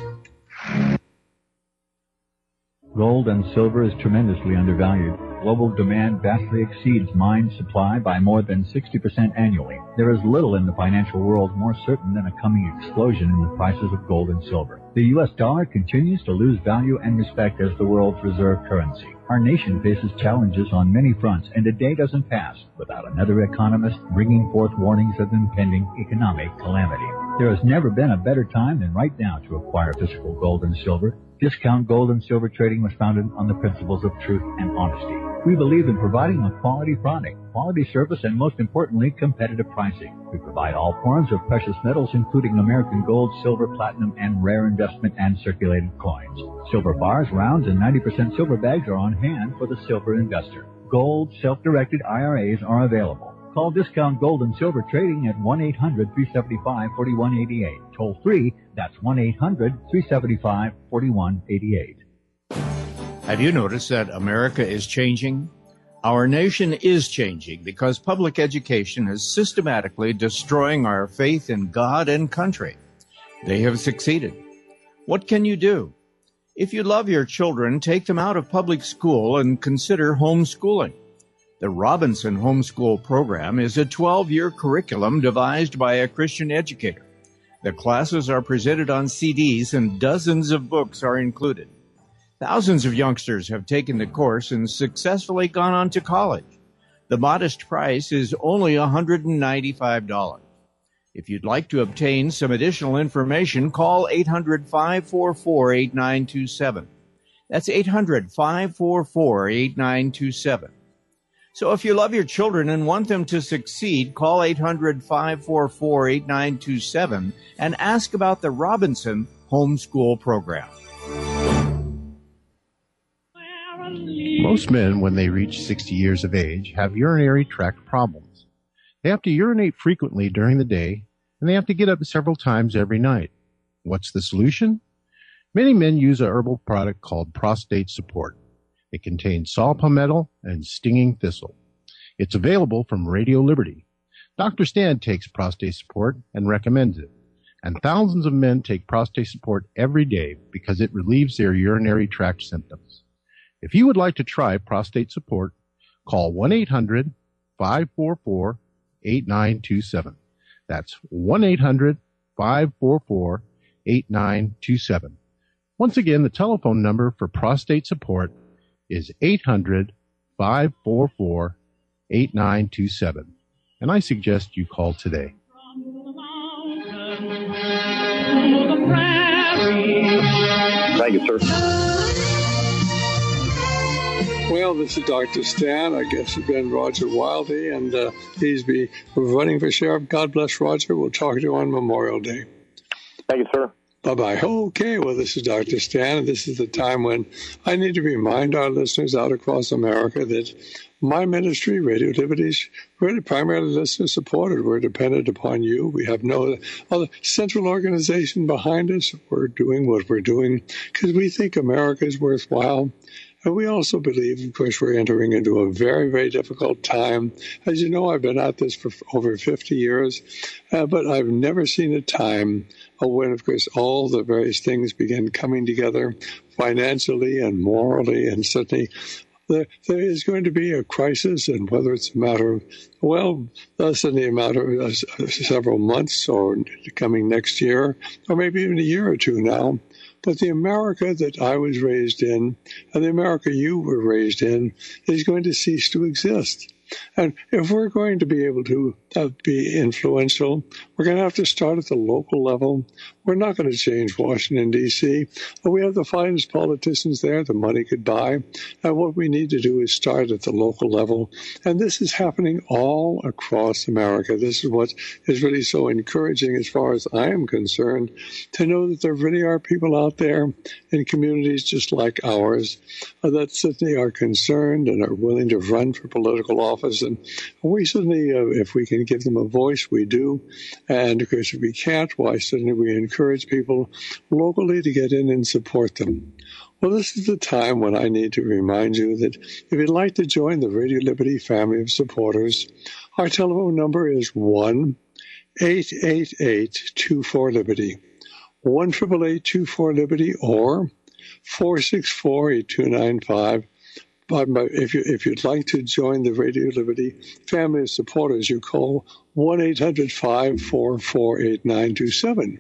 Gold and silver is tremendously undervalued. Global demand vastly exceeds mine supply by more than 60% annually. There is little in the financial world more certain than a coming explosion in the prices of gold and silver. The U.S. dollar continues to lose value and respect as the world's reserve currency. Our nation faces challenges on many fronts, and a day doesn't pass without another economist bringing forth warnings of impending economic calamity. There has never been a better time than right now to acquire physical gold and silver. Discount Gold and Silver Trading was founded on the principles of truth and honesty. We believe in providing a quality product, quality service, and most importantly, competitive pricing. We provide all forms of precious metals, including American gold, silver, platinum, and rare investment and circulated coins. Silver bars, rounds, and 90% silver bags are on hand for the silver investor. Gold, self-directed IRAs are available. Call Discount Gold and Silver Trading at 1-800-375-4188. Toll free, that's 1-800-375-4188. Have you noticed that America is changing? Our nation is changing because public education is systematically destroying our faith in God and country. They have succeeded. What can you do? If you love your children, take them out of public school and consider homeschooling. The Robinson Homeschool Program is a 12-year curriculum devised by a Christian educator. The classes are presented on CDs and dozens of books are included. Thousands of youngsters have taken the course and successfully gone on to college. The modest price is only $195. If you'd like to obtain some additional information, call 800-544-8927. That's 800-544-8927. So if you love your children and want them to succeed, call 800-544-8927 and ask about the Robinson Homeschool Program. Most men, when they reach 60 years of age, have urinary tract problems. They have to urinate frequently during the day, and they have to get up several times every night. What's the solution? Many men use a herbal product called Prostate Support. It contains saw palmetto and stinging thistle. It's available from Radio Liberty. Dr. Stan takes Prostate Support and recommends it. And thousands of men take Prostate Support every day because it relieves their urinary tract symptoms. If you would like to try Prostate Support, call 1-800-544-8927. That's 1-800-544-8927. Once again, the telephone number for prostate support is 800-544-8927. And I suggest you call today. Thank you, sir. Well, this is Dr. Stan. Our guest has been Roger Wildey, and he's running for sheriff. God bless Roger. We'll talk to you on Memorial Day. Thank you, sir. Bye-bye. Okay, well, this is Dr. Stan, and this is the time when I need to remind our listeners out across America that my ministry, Radio Liberty, is really primarily listener-supported. We're dependent upon you. We have no other central organization behind us. We're doing what we're doing because we think America is worthwhile. And we also believe, of course, we're entering into a very, very difficult time. As you know, I've been at this for over 50 years, but I've never seen a time when, of course, all the various things begin coming together financially and morally, and certainly there is going to be a crisis, and whether it's a matter of, well, certainly a matter of several months or coming next year, or maybe even a year or two now. But the America that I was raised in, and the America you were raised in, is going to cease to exist. And if we're going to be able to be influential, we're going to have to start at the local level. We're not going to change Washington, D.C. We have the finest politicians there the money could buy. And what we need to do is start at the local level. And this is happening all across America. This is what is really so encouraging as far as I am concerned, to know that there really are people out there in communities just like ours that certainly are concerned and are willing to run for political office. And we certainly, if we can give them a voice, we do. And of course, if we can't, why certainly we encourage people locally to get in and support them. Well, this is the time when I need to remind you that if you'd like to join the Radio Liberty family of supporters, our telephone number is 1-888-24-LIBERTY, 1-888-24-LIBERTY, or 464-8295. If you'd like to join the Radio Liberty family of supporters, you call 1-800-544-8927.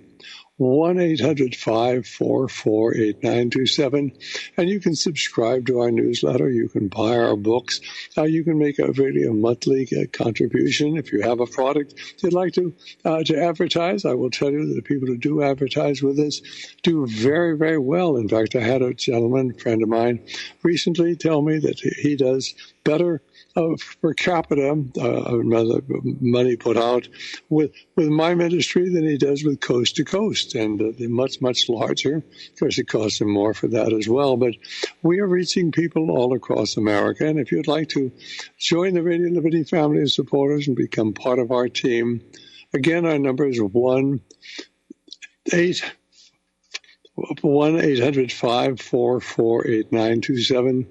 1-800-544-8927, and you can subscribe to our newsletter. You can buy our books. You can make a monthly contribution. If you have a product you'd like to advertise, I will tell you that the people who do advertise with us do very, very well. In fact, I had a gentleman, a friend of mine, recently tell me that he does better per capita money put out with my ministry than he does with Coast to Coast, and they're much, much larger. Of course, it costs him more for that as well, but we are reaching people all across America, and if you'd like to join the Radio Liberty family of supporters and become part of our team, again, our number is 1-800-544-8927,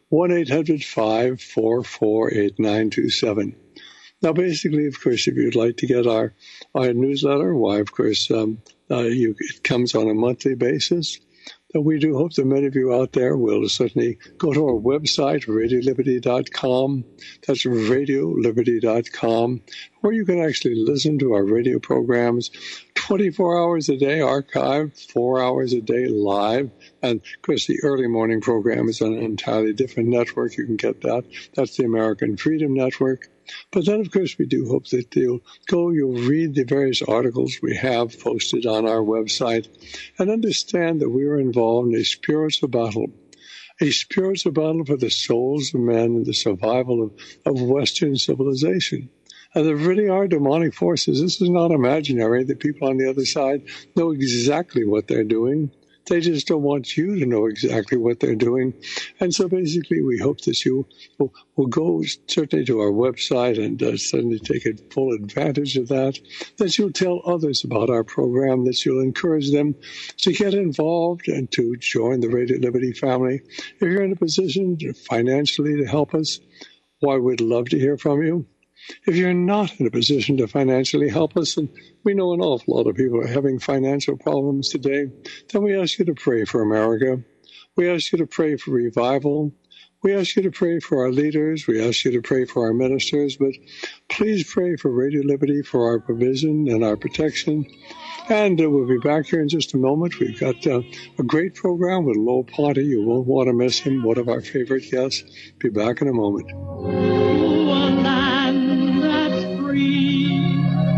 1-800-544-8927. Now, basically, of course, if you'd like to get our newsletter, why, of course, it comes on a monthly basis. We do hope that many of you out there will certainly go to our website, radioliberty.com. That's radioliberty.com, where you can actually listen to our radio programs 24 hours a day archived, 4 hours a day live. And, of course, the early morning program is on an entirely different network. You can get that. That's the American Freedom Network. But then, of course, we do hope that you'll read the various articles we have posted on our website and understand that we are involved in a spiritual battle for the souls of men and the survival of Western civilization. And there really are demonic forces. This is not imaginary. The people on the other side know exactly what they're doing. They just don't want you to know exactly what they're doing. And so basically we hope that you will go certainly to our website and certainly take full advantage of that you'll tell others about our program, that you'll encourage them to get involved and to join the Radio Liberty family. If you're in a position financially to help us, why, we'd love to hear from you. If you're not in a position to financially help us, and we know an awful lot of people are having financial problems today, then we ask you to pray for America. We ask you to pray for revival. We ask you to pray for our leaders. We ask you to pray for our ministers. But please pray for Radio Liberty for our provision and our protection. And we'll be back here in just a moment. We've got a great program with Lowell Potty. You won't want to miss him. One of our favorite guests. Be back in a moment. To a land that's free.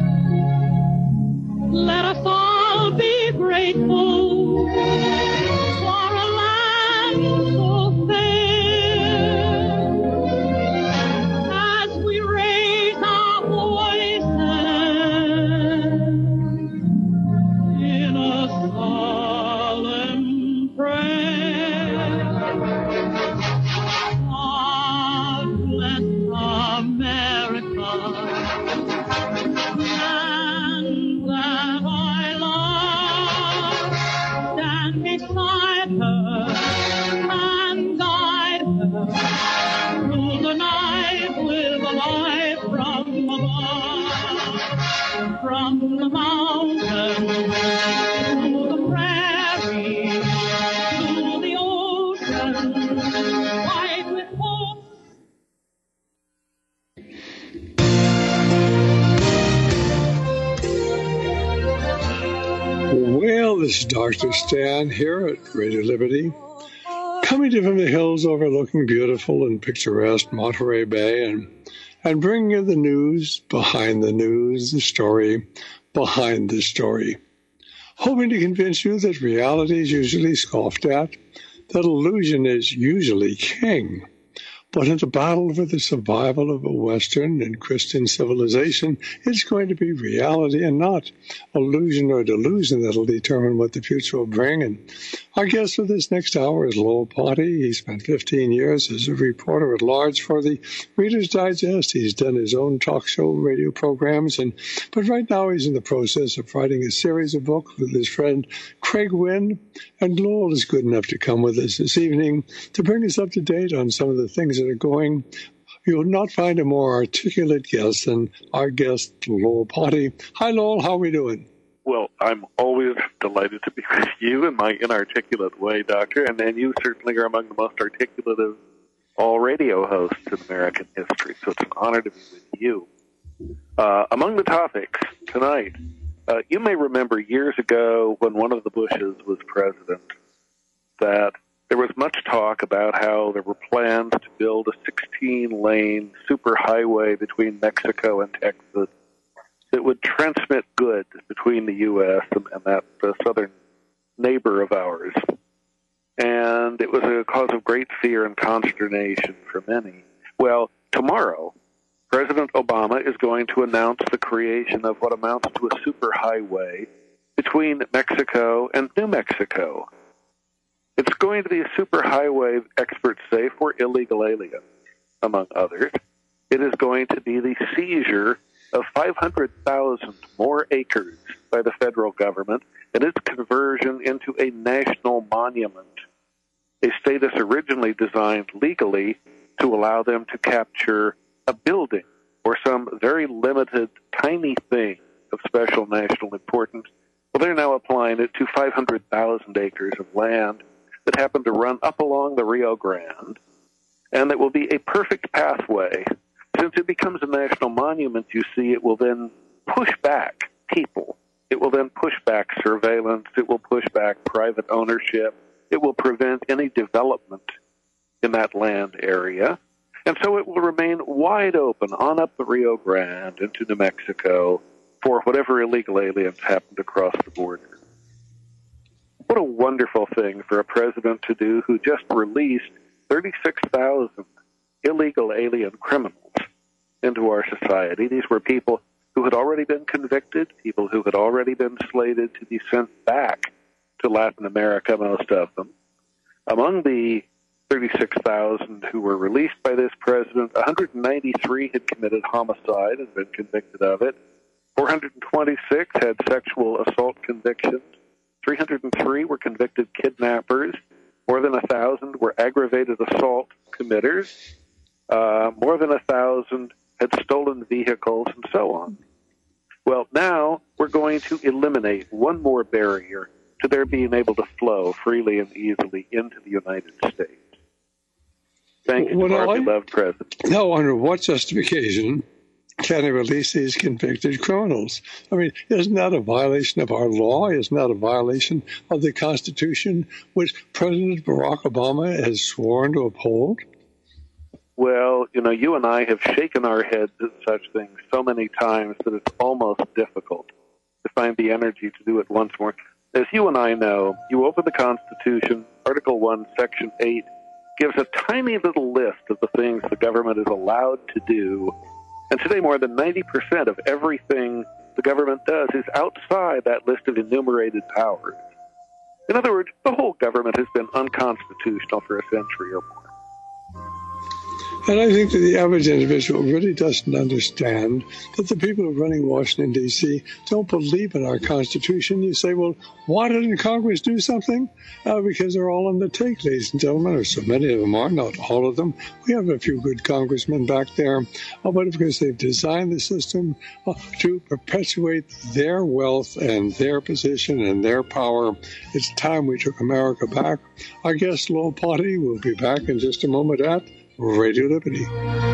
Let us all be grateful for a land so fair. As we raise our voices in a solemn prayer. God bless America, and that I love. Stand beside her and guide her through the night with a light from above, from the mountains to the prairie to the ocean, white with hope. Well, this is Dr. Stan here at Radio Liberty, coming to you from the hills overlooking beautiful and picturesque Monterey Bay and bringing you the news behind the news, the story behind the story. Hoping to convince you that reality is usually scoffed at, that illusion is usually king. But in the battle for the survival of a Western and Christian civilization, it's going to be reality and not illusion or delusion that'll determine what the future will bring. And our guest for this next hour is Lowell Potty. He spent 15 years as a reporter at large for the Reader's Digest. He's done his own talk show radio programs, but right now he's in the process of writing a series of books with his friend Craig Wynn. And Lowell is good enough to come with us this evening to bring us up to date on some of the things that are going. You will not find a more articulate guest than our guest, Lowell Potty. Hi, Lowell. How are we doing? Well, I'm always delighted to be with you in my inarticulate way, Doctor, and then you certainly are among the most articulate of all radio hosts in American history, so it's an honor to be with you. Among the topics tonight, you may remember years ago when one of the Bushes was president that there was much talk about how there were plans to build a 16-lane superhighway between Mexico and Texas that would transmit goods between the U.S. and that southern neighbor of ours. And it was a cause of great fear and consternation for many. Well, tomorrow, President Obama is going to announce the creation of what amounts to a superhighway between Mexico and New Mexico. It's going to be a superhighway, experts say, for illegal aliens, among others. It is going to be the seizure of 500,000 more acres by the federal government and its conversion into a national monument, a status originally designed legally to allow them to capture a building or some very limited, tiny thing of special national importance. Well, they're now applying it to 500,000 acres of land that happen to run up along the Rio Grande, and that will be a perfect pathway. Since it becomes a national monument, you see, it will then push back people. It will then push back surveillance. It will push back private ownership. It will prevent any development in that land area. And so it will remain wide open on up the Rio Grande into New Mexico for whatever illegal aliens happen to cross the border. What a wonderful thing for a president to do who just released 36,000 illegal alien criminals into our society. These were people who had already been convicted, people who had already been slated to be sent back to Latin America, most of them. Among the 36,000 who were released by this president, 193 had committed homicide and been convicted of it. 426 had sexual assault convictions. 303 were convicted kidnappers. More than 1,000 were aggravated assault committers. More than 1,000 had stolen vehicles, and so on. Well, now we're going to eliminate one more barrier to their being able to flow freely and easily into the United States. Thank you to our beloved president. Now, under what justification can he release these convicted criminals? I mean, isn't that a violation of our law? Isn't that a violation of the Constitution, which President Barack Obama has sworn to uphold? Well, you and I have shaken our heads at such things so many times that it's almost difficult to find the energy to do it once more. As you and I know, you open the Constitution, Article 1, Section 8, gives a tiny little list of the things the government is allowed to do. And today, more than 90% of everything the government does is outside that list of enumerated powers. In other words, the whole government has been unconstitutional for a century or more. And I think that the average individual really doesn't understand that the people who are running Washington, D.C. don't believe in our Constitution. You say, well, why didn't Congress do something? Because they're all on the take, ladies and gentlemen, or so many of them are, not all of them. We have a few good congressmen back there, but because they've designed the system to perpetuate their wealth and their position and their power. It's time we took America back. Our guest, Lowell Potty, will be back in just a moment at Radio Liberty.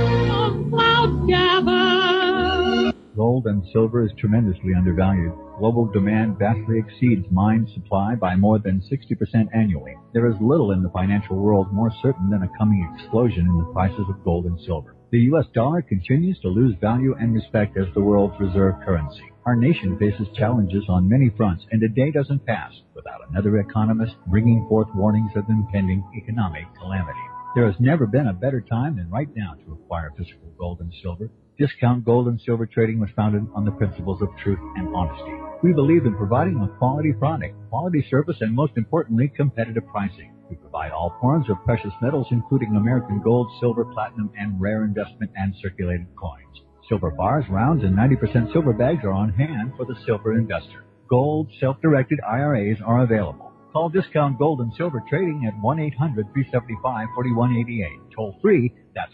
Gold and silver is tremendously undervalued. Global demand vastly exceeds mine supply by more than 60% annually. There is little in the financial world more certain than a coming explosion in the prices of gold and silver. The U.S. dollar continues to lose value and respect as the world's reserve currency. Our nation faces challenges on many fronts, and a day doesn't pass without another economist bringing forth warnings of impending economic calamity. There has never been a better time than right now to acquire physical gold and silver. Discount Gold and Silver Trading was founded on the principles of truth and honesty. We believe in providing a quality product, quality service, and most importantly, competitive pricing. We provide all forms of precious metals, including American gold, silver, platinum, and rare investment and circulated coins. Silver bars, rounds, and 90% silver bags are on hand for the silver investor. Gold self-directed IRAs are available. Call Discount Gold and Silver Trading at 1-800-375-4188. Toll free, that's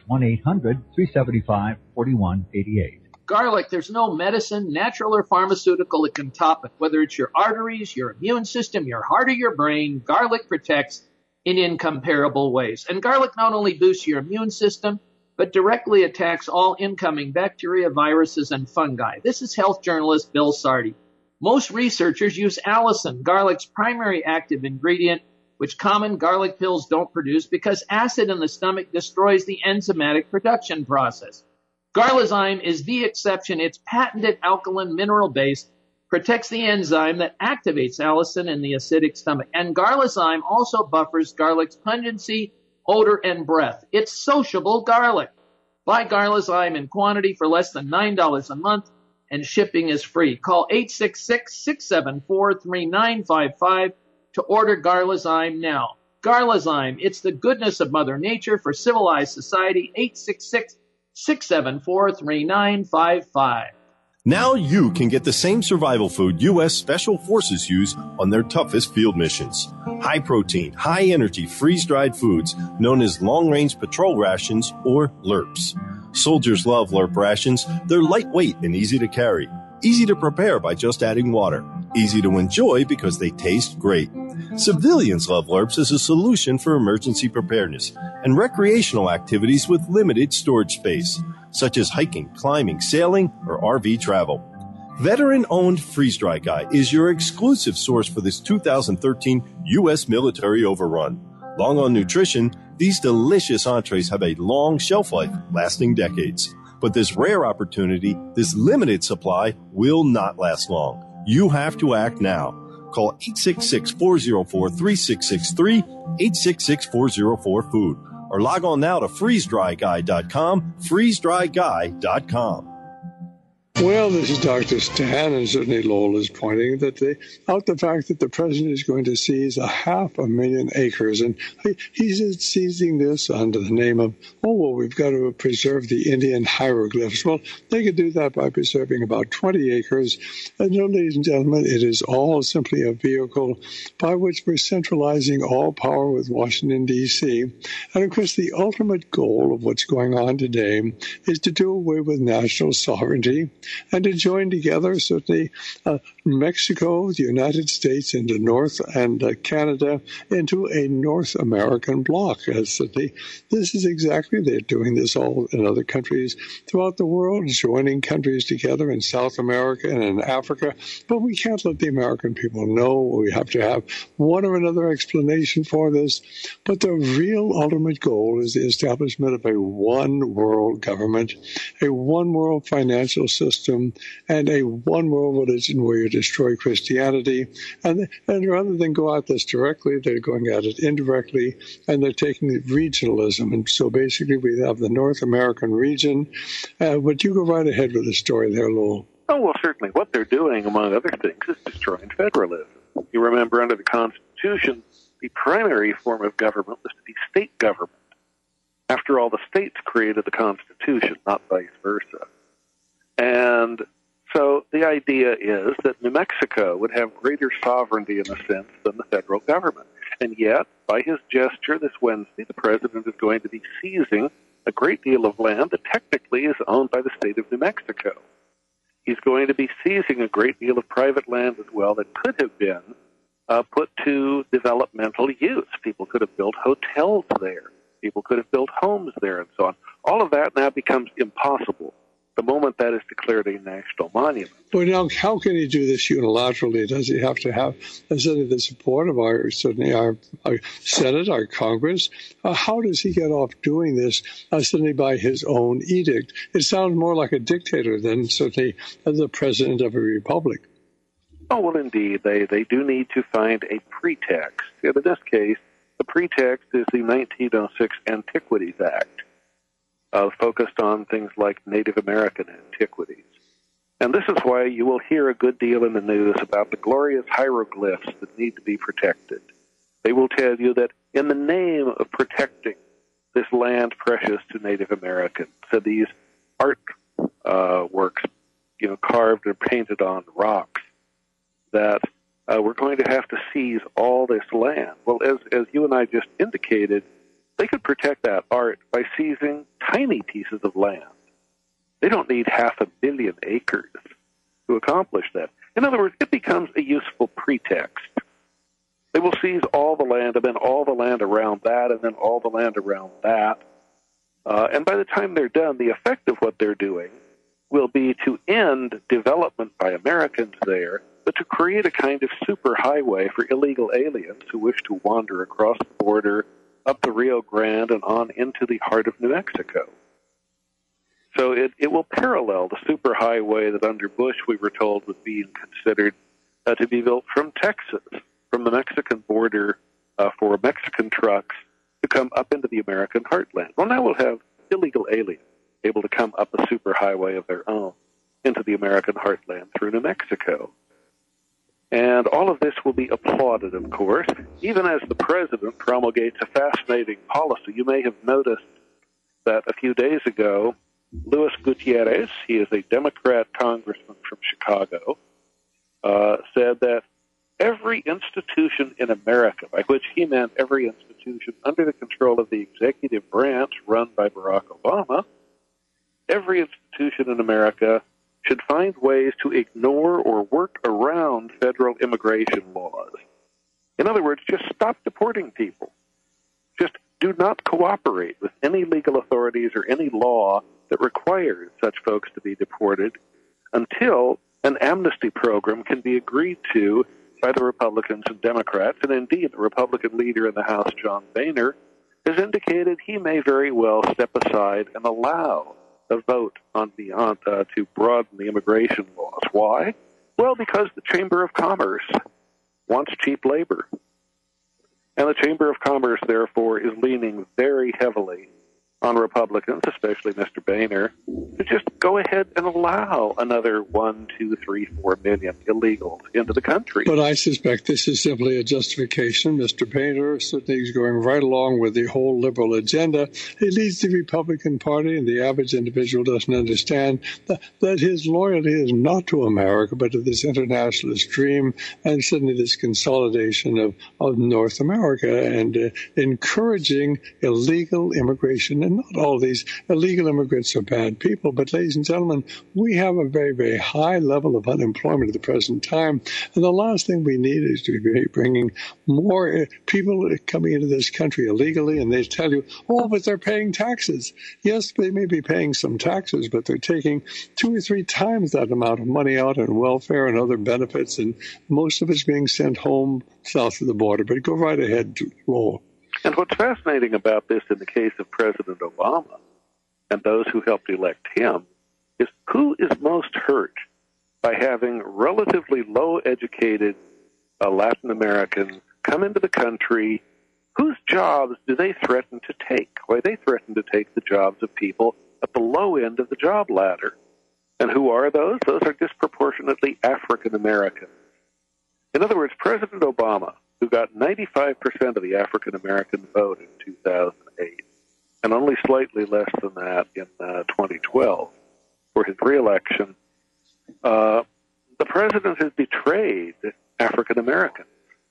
1-800-375-4188. Garlic, there's no medicine, natural or pharmaceutical that can top it. Whether it's your arteries, your immune system, your heart, or your brain, garlic protects in incomparable ways. And garlic not only boosts your immune system, but directly attacks all incoming bacteria, viruses, and fungi. This is health journalist Bill Sardi. Most researchers use allicin, garlic's primary active ingredient, which common garlic pills don't produce because acid in the stomach destroys the enzymatic production process. Garlizyme is the exception. Its patented alkaline mineral base protects the enzyme that activates allicin in the acidic stomach. And Garlizyme also buffers garlic's pungency, odor, and breath. It's sociable garlic. Buy Garlizyme in quantity for less than $9 a month, and shipping is free. Call 866-674-3955 to order Garlizyme now. Garlizyme, it's the goodness of Mother Nature for civilized society. 866-674-3955. Now you can get the same survival food U.S. Special Forces use on their toughest field missions. High protein, high energy, freeze-dried foods known as long-range patrol rations or LRPs. Soldiers love LRP rations. They're lightweight and easy to carry. Easy to prepare by just adding water. Easy to enjoy because they taste great. Civilians love LRPs as a solution for emergency preparedness and recreational activities with limited storage space, such as hiking, climbing, sailing, or RV travel. Veteran-owned Freeze Dry Guy is your exclusive source for this 2013 U.S. military overrun. Long on nutrition, these delicious entrees have a long shelf life, lasting decades. But this rare opportunity, this limited supply, will not last long. You have to act now. Call 866-404-3663, 866-404-FOOD, or log on now to freezedryguy.com, freezedryguy.com. Well, this is Dr. Stan, and certainly Lowell is pointing out the fact that the president is going to seize 500,000 acres, and he's seizing this under the name of, we've got to preserve the Indian hieroglyphs. Well, they could do that by preserving about 20 acres. And, ladies and gentlemen, it is all simply a vehicle by which we're centralizing all power with Washington, D.C. And, of course, the ultimate goal of what's going on today is to do away with national sovereignty and to join together, certainly, Mexico, the United States, into North and Canada into a North American bloc. Certainly, this is exactly, they're doing this all in other countries throughout the world, joining countries together in South America and in Africa. But we can't let the American people know. We have to have one or another explanation for this. But the real ultimate goal is the establishment of a one world government, a one world financial system, and a one world religion where you destroy Christianity. And rather than go at this directly, they're going at it indirectly, and they're taking regionalism. And so basically we have the North American region. But you go right ahead with the story there, Lowell. Oh, well, certainly. What they're doing, among other things, is destroying federalism. You remember under the Constitution, the primary form of government was to be state government. After all, the states created the Constitution, not vice versa. And so the idea is that New Mexico would have greater sovereignty in a sense than the federal government. And yet, by his gesture this Wednesday, the president is going to be seizing a great deal of land that technically is owned by the state of New Mexico. He's going to be seizing a great deal of private land as well that could have been put to developmental use. People could have built hotels there. People could have built homes there and so on. All of that now becomes impossible the moment that is declared a national monument. Well, now, how can he do this unilaterally? Does he have to have the support of our Senate, our Congress? How does he get off doing this suddenly by his own edict? It sounds more like a dictator than certainly the president of a republic. Oh, well, indeed. They do need to find a pretext. In this case, the pretext is the 1906 Antiquities Act, focused on things like Native American antiquities. And this is why you will hear a good deal in the news about the glorious hieroglyphs that need to be protected. They will tell you that in the name of protecting this land precious to Native Americans, so these art works, carved or painted on rocks, that we're going to have to seize all this land. Well, as you and I just indicated, they could protect that art by seizing tiny pieces of land. They don't need 500 million acres to accomplish that. In other words, it becomes a useful pretext. They will seize all the land, and then all the land around that, and then all the land around that. And by the time they're done, the effect of what they're doing will be to end development by Americans there, but to create a kind of superhighway for illegal aliens who wish to wander across the border, up the Rio Grande, and on into the heart of New Mexico. So it will parallel the superhighway that under Bush we were told was being considered to be built from Texas, from the Mexican border for Mexican trucks to come up into the American heartland. Well, now we'll have illegal aliens able to come up a superhighway of their own into the American heartland through New Mexico. And all of this will be applauded, of course, even as the president promulgates a fascinating policy. You may have noticed that a few days ago, Luis Gutierrez, he is a Democrat congressman from Chicago, said that every institution in America, by which he meant every institution under the control of the executive branch run by Barack Obama, every institution in America should find ways to ignore or work around federal immigration laws. In other words, just stop deporting people. Just do not cooperate with any legal authorities or any law that requires such folks to be deported until an amnesty program can be agreed to by the Republicans and Democrats. And indeed, the Republican leader in the House, John Boehner, has indicated he may very well step aside and allow a vote on beyond to broaden the immigration laws. Why? Well, because the Chamber of Commerce wants cheap labor. And the Chamber of Commerce, therefore, is leaning very heavily on Republicans, especially Mr. Boehner, to just go ahead and allow another 1, 2, 3, 4 million illegals into the country. But I suspect this is simply a justification. Mr. Boehner certainly is going right along with the whole liberal agenda. He leads the Republican Party, and the average individual doesn't understand that his loyalty is not to America, but to this internationalist dream, and suddenly this consolidation of North America and encouraging illegal immigration in And not all these illegal immigrants are bad people, but ladies and gentlemen, we have a very, very high level of unemployment at the present time. And the last thing we need is to be bringing more people coming into this country illegally, and they tell you, oh, but they're paying taxes. Yes, they may be paying some taxes, but they're taking 2 or 3 times that amount of money out in welfare and other benefits, and most of it's being sent home south of the border. But go right ahead, roll. And what's fascinating about this in the case of President Obama and those who helped elect him is who is most hurt by having relatively low-educated Latin Americans come into the country. Whose jobs do they threaten to take? Why, they threaten to take the jobs of people at the low end of the job ladder. And who are those? Those are disproportionately African Americans. In other words, President Obama, who got 95% of the African American vote in 2008, and only slightly less than that in 2012 for his reelection, the president has betrayed African Americans.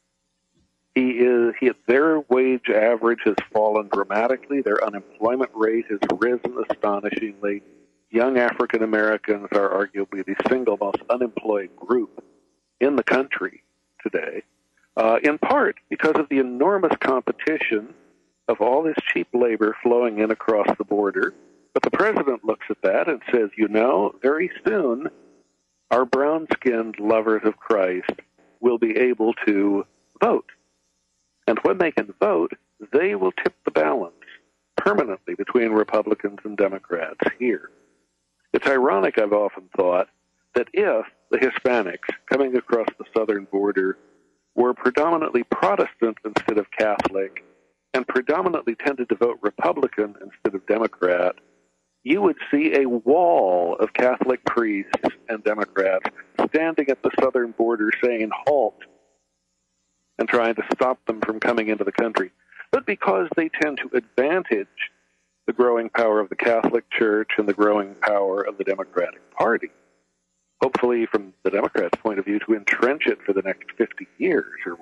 Their wage average has fallen dramatically. Their unemployment rate has risen astonishingly. Young African Americans are arguably the single most unemployed group in the country today, in part because of the enormous competition of all this cheap labor flowing in across the border. But the president looks at that and says, very soon our brown-skinned lovers of Christ will be able to vote. And when they can vote, they will tip the balance permanently between Republicans and Democrats here. It's ironic, I've often thought, that if the Hispanics coming across the southern border were predominantly Protestant instead of Catholic and predominantly tended to vote Republican instead of Democrat, you would see a wall of Catholic priests and Democrats standing at the southern border saying, halt, and trying to stop them from coming into the country. But because they tend to advantage the growing power of the Catholic Church and the growing power of the Democratic Party, hopefully from the Democrats' point of view, to entrench it for the next 50 years or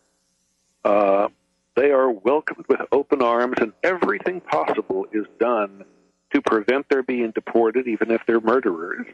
more, they are welcomed with open arms, and everything possible is done to prevent their being deported, even if they're murderers,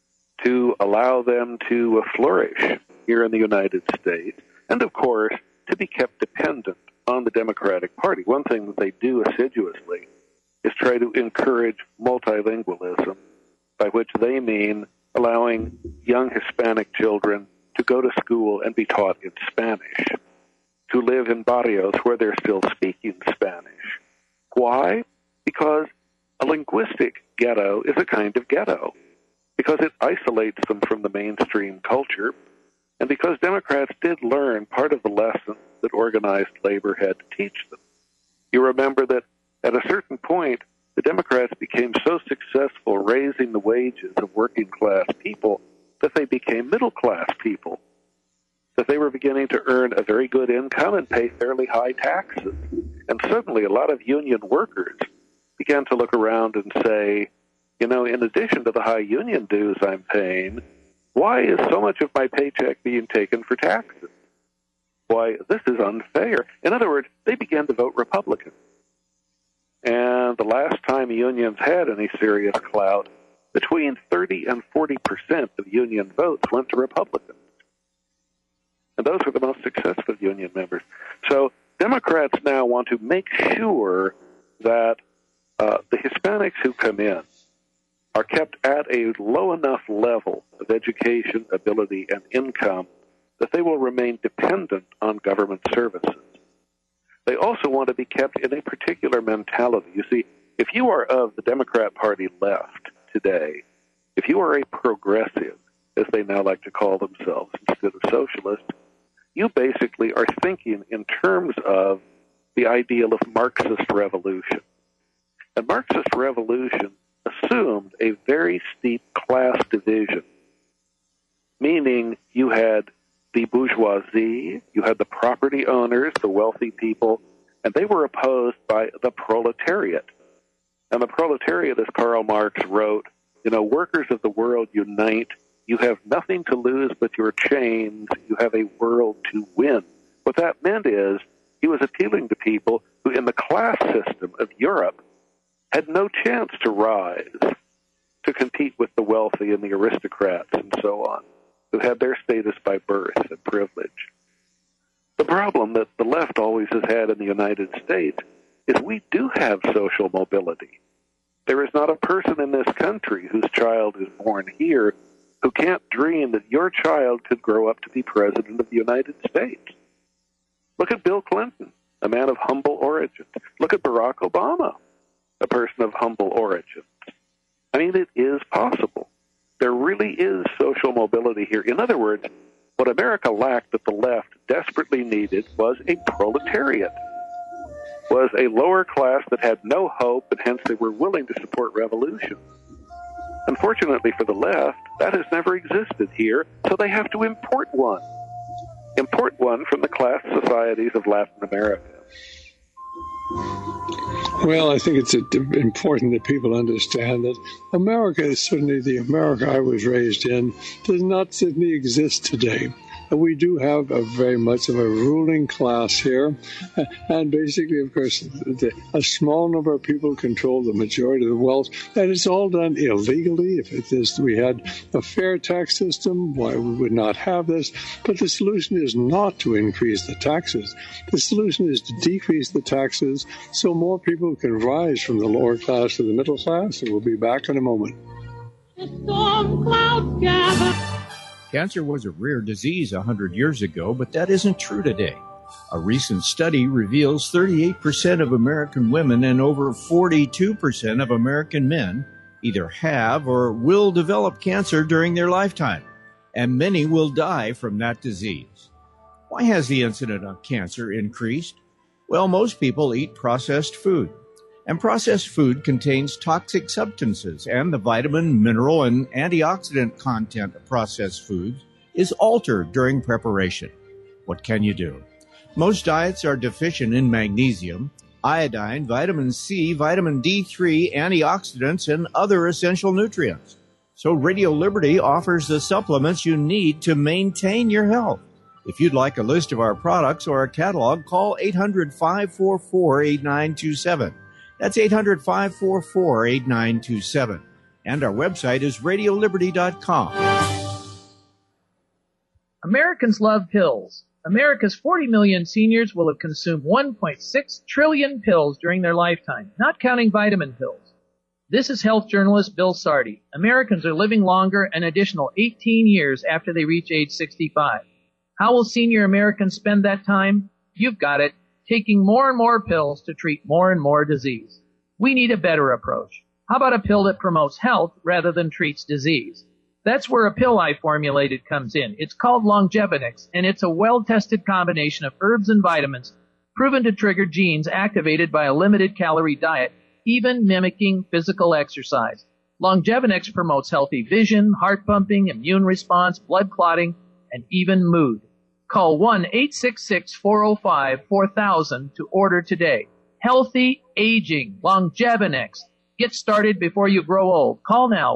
to allow them to flourish here in the United States, and, of course, to be kept dependent on the Democratic Party. One thing that they do assiduously is try to encourage multilingualism, by which they mean allowing young Hispanic children to go to school and be taught in Spanish, to live in barrios where they're still speaking Spanish. Why? Because a linguistic ghetto is a kind of ghetto, because it isolates them from the mainstream culture, and because Democrats did learn part of the lesson that organized labor had to teach them. You remember that at a certain point, the Democrats became so successful raising the wages of working-class people that they became middle-class people, that they were beginning to earn a very good income and pay fairly high taxes. And suddenly a lot of union workers began to look around and say, in addition to the high union dues I'm paying, why is so much of my paycheck being taken for taxes? Why, this is unfair. In other words, they began to vote Republican. And the last time unions had any serious clout, between 30 and 40% of union votes went to Republicans. And those were the most successful union members. So Democrats now want to make sure that the Hispanics who come in are kept at a low enough level of education, ability, and income that they will remain dependent on government services. They also want to be kept in a particular mentality. You see, if you are of the Democrat Party left today, if you are a progressive, as they now like to call themselves instead of socialist, you basically are thinking in terms of the ideal of Marxist revolution. And Marxist revolution assumed a very steep class division, meaning you had the bourgeoisie, you had the property owners, the wealthy people, and they were opposed by the proletariat. And the proletariat, as Karl Marx wrote, workers of the world unite. You have nothing to lose but your chains. You have a world to win. What that meant is he was appealing to people who, in the class system of Europe, had no chance to rise, to compete with the wealthy and the aristocrats and so on, who had their status by birth and privilege. The problem that the left always has had in the United States is we do have social mobility. There is not a person in this country whose child is born here who can't dream that your child could grow up to be president of the United States. Look at Bill Clinton, a man of humble origins. Look at Barack Obama, a person of humble origins. I mean, it is possible. There really is social mobility here. In other words, what America lacked that the left desperately needed was a proletariat, was a lower class that had no hope, and hence they were willing to support revolution. Unfortunately for the left, that has never existed here, so they have to import one. Import one from the class societies of Latin America. Well, I think it's important that people understand that America is certainly the America I was raised in, does not certainly exist today. We do have very much of a ruling class here, and basically, of course, a small number of people control the majority of the wealth, and it's all done illegally. If we had a fair tax system, why we would not have this? But the solution is not to increase the taxes. The solution is to decrease the taxes so more people can rise from the lower class to the middle class, and we'll be back in a moment. The storm clouds gather. Cancer was a rare disease 100 years ago, but that isn't true today. A recent study reveals 38% of American women and over 42% of American men either have or will develop cancer during their lifetime, and many will die from that disease. Why has the incidence of cancer increased? Well, most people eat processed food, and processed food contains toxic substances, and the vitamin, mineral, and antioxidant content of processed foods is altered during preparation. What can you do? Most diets are deficient in magnesium, iodine, vitamin C, vitamin D3, antioxidants, and other essential nutrients. So Radio Liberty offers the supplements you need to maintain your health. If you'd like a list of our products or a catalog, call 800-544-8927. That's 800-544-8927. And our website is radioliberty.com. Americans love pills. America's 40 million seniors will have consumed 1.6 trillion pills during their lifetime, not counting vitamin pills. This is health journalist Bill Sardi. Americans are living longer an additional 18 years after they reach age 65. How will senior Americans spend that time? You've got it. Taking more and more pills to treat more and more disease. We need a better approach. How about a pill that promotes health rather than treats disease? That's where a pill I formulated comes in. It's called Longevinix, and it's a well-tested combination of herbs and vitamins proven to trigger genes activated by a limited-calorie diet, even mimicking physical exercise. Longevinix promotes healthy vision, heart pumping, immune response, blood clotting, and even mood. Call 1-866-405-4000 to order today. Healthy aging, Longevinix. Get started before you grow old. Call now,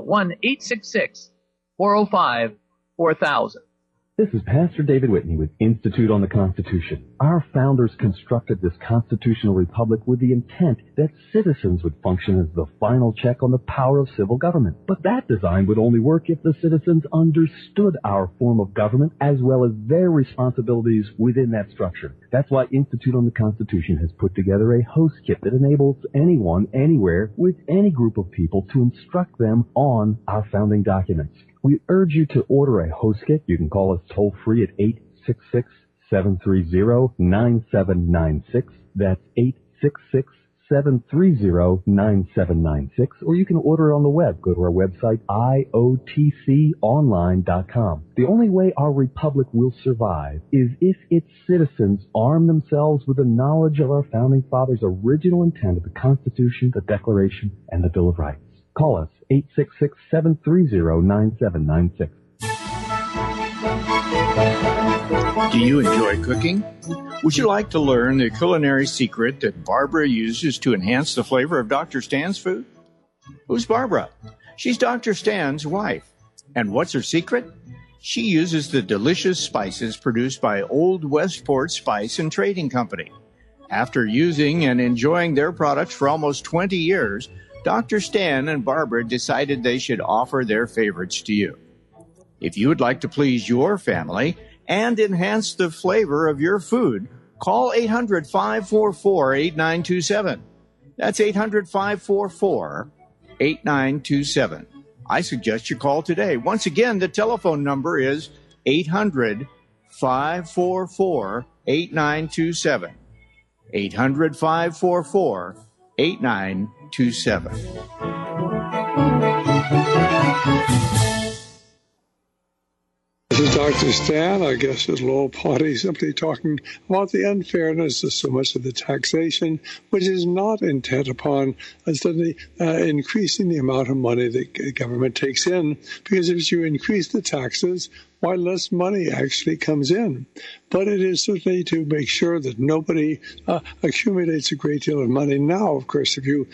1-866-405-4000. This is Pastor David Whitney with Institute on the Constitution. Our founders constructed this constitutional republic with the intent that citizens would function as the final check on the power of civil government. But that design would only work if the citizens understood our form of government as well as their responsibilities within that structure. That's why Institute on the Constitution has put together a host kit that enables anyone, anywhere, with any group of people to instruct them on our founding documents. We urge you to order a host kit. You can call us toll-free at 866-730-9796. That's 866-730-9796. Or you can order it on the web. Go to our website, iotconline.com. The only way our republic will survive is if its citizens arm themselves with the knowledge of our founding fathers' original intent of the Constitution, the Declaration, and the Bill of Rights. Call us, 866-730-9796. Do you enjoy cooking? Would you like to learn the culinary secret that Barbara uses to enhance the flavor of Dr. Stan's food? Who's Barbara? She's Dr. Stan's wife. And what's her secret? She uses the delicious spices produced by Old Westport Spice and Trading Company. After using and enjoying their products for almost 20 years, Dr. Stan and Barbara decided they should offer their favorites to you. If you would like to please your family and enhance the flavor of your food, call 800-544-8927. That's 800-544-8927. I suggest you call today. Once again, the telephone number is 800-544-8927. 800-544-8927. This is Dr. Stan. I guess it's Lowell Potty simply talking about the unfairness of so much of the taxation, which is not intent upon suddenly increasing the amount of money that the government takes in, because if you increase the taxes, why less money actually comes in. But it is certainly to make sure that nobody accumulates a great deal of money. Now, of course, if you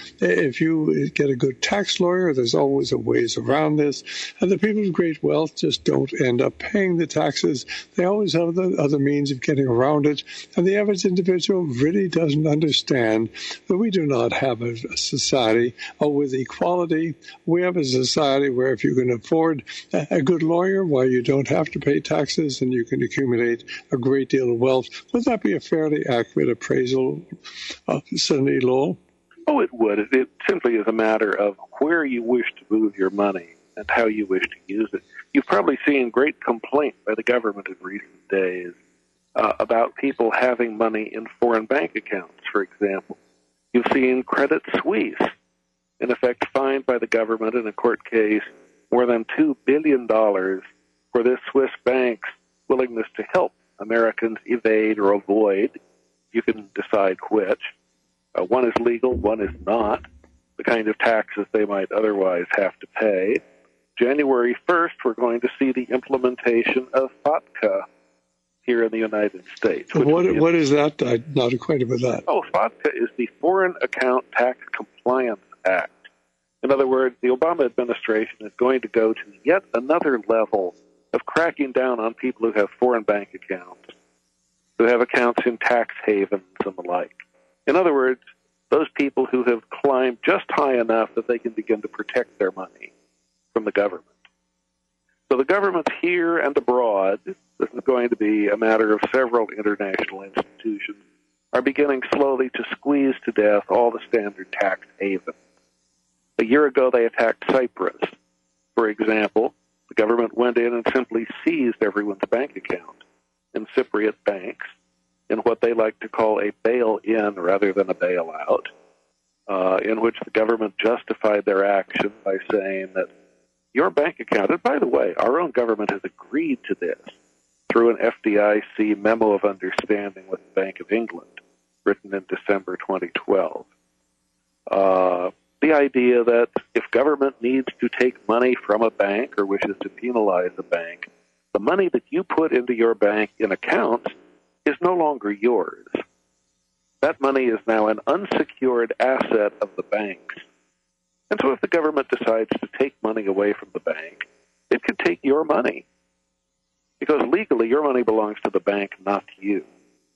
get a good tax lawyer, there's always a ways around this. And the people of great wealth just don't end up paying the taxes. They always have the other means of getting around it. And the average individual really doesn't understand that we do not have a society with equality. We have a society where if you can afford a good lawyer, why you don't have to pay taxes and you can accumulate a great deal of wealth. Would that be a fairly accurate appraisal, Senator Lowell? Oh, it would. It simply is a matter of where you wish to move your money and how you wish to use it. You've probably seen great complaint by the government in recent days about people having money in foreign bank accounts, for example. You've seen Credit Suisse, in effect, fined by the government in a court case more than $2 billion for this Swiss bank's willingness to help Americans evade or avoid. You can decide which. One is legal, one is not, the kind of taxes they might otherwise have to pay. January 1st, we're going to see the implementation of FATCA here in the United States. What is that? I'm not acquainted with that. Oh, FATCA is the Foreign Account Tax Compliance Act. In other words, the Obama administration is going to go to yet another level of cracking down on people who have foreign bank accounts, who have accounts in tax havens and the like. In other words, those people who have climbed just high enough that they can begin to protect their money from the government. So the governments here and abroad, this is going to be a matter of several international institutions, are beginning slowly to squeeze to death all the standard tax havens. A year ago, they attacked Cyprus. For example, the government went in and simply seized everyone's bank account in Cypriot banks in what they like to call a bail-in rather than a bailout, in which the government justified their action by saying that your bank account, and by the way, our own government has agreed to this through an FDIC memo of understanding with the Bank of England, written in December 2012. The idea that if government needs to take money from a bank or wishes to penalize a bank, the money that you put into your bank in accounts is no longer yours. That money is now an unsecured asset of the banks. And so if the government decides to take money away from the bank, it can take your money. Because legally, your money belongs to the bank, not to you.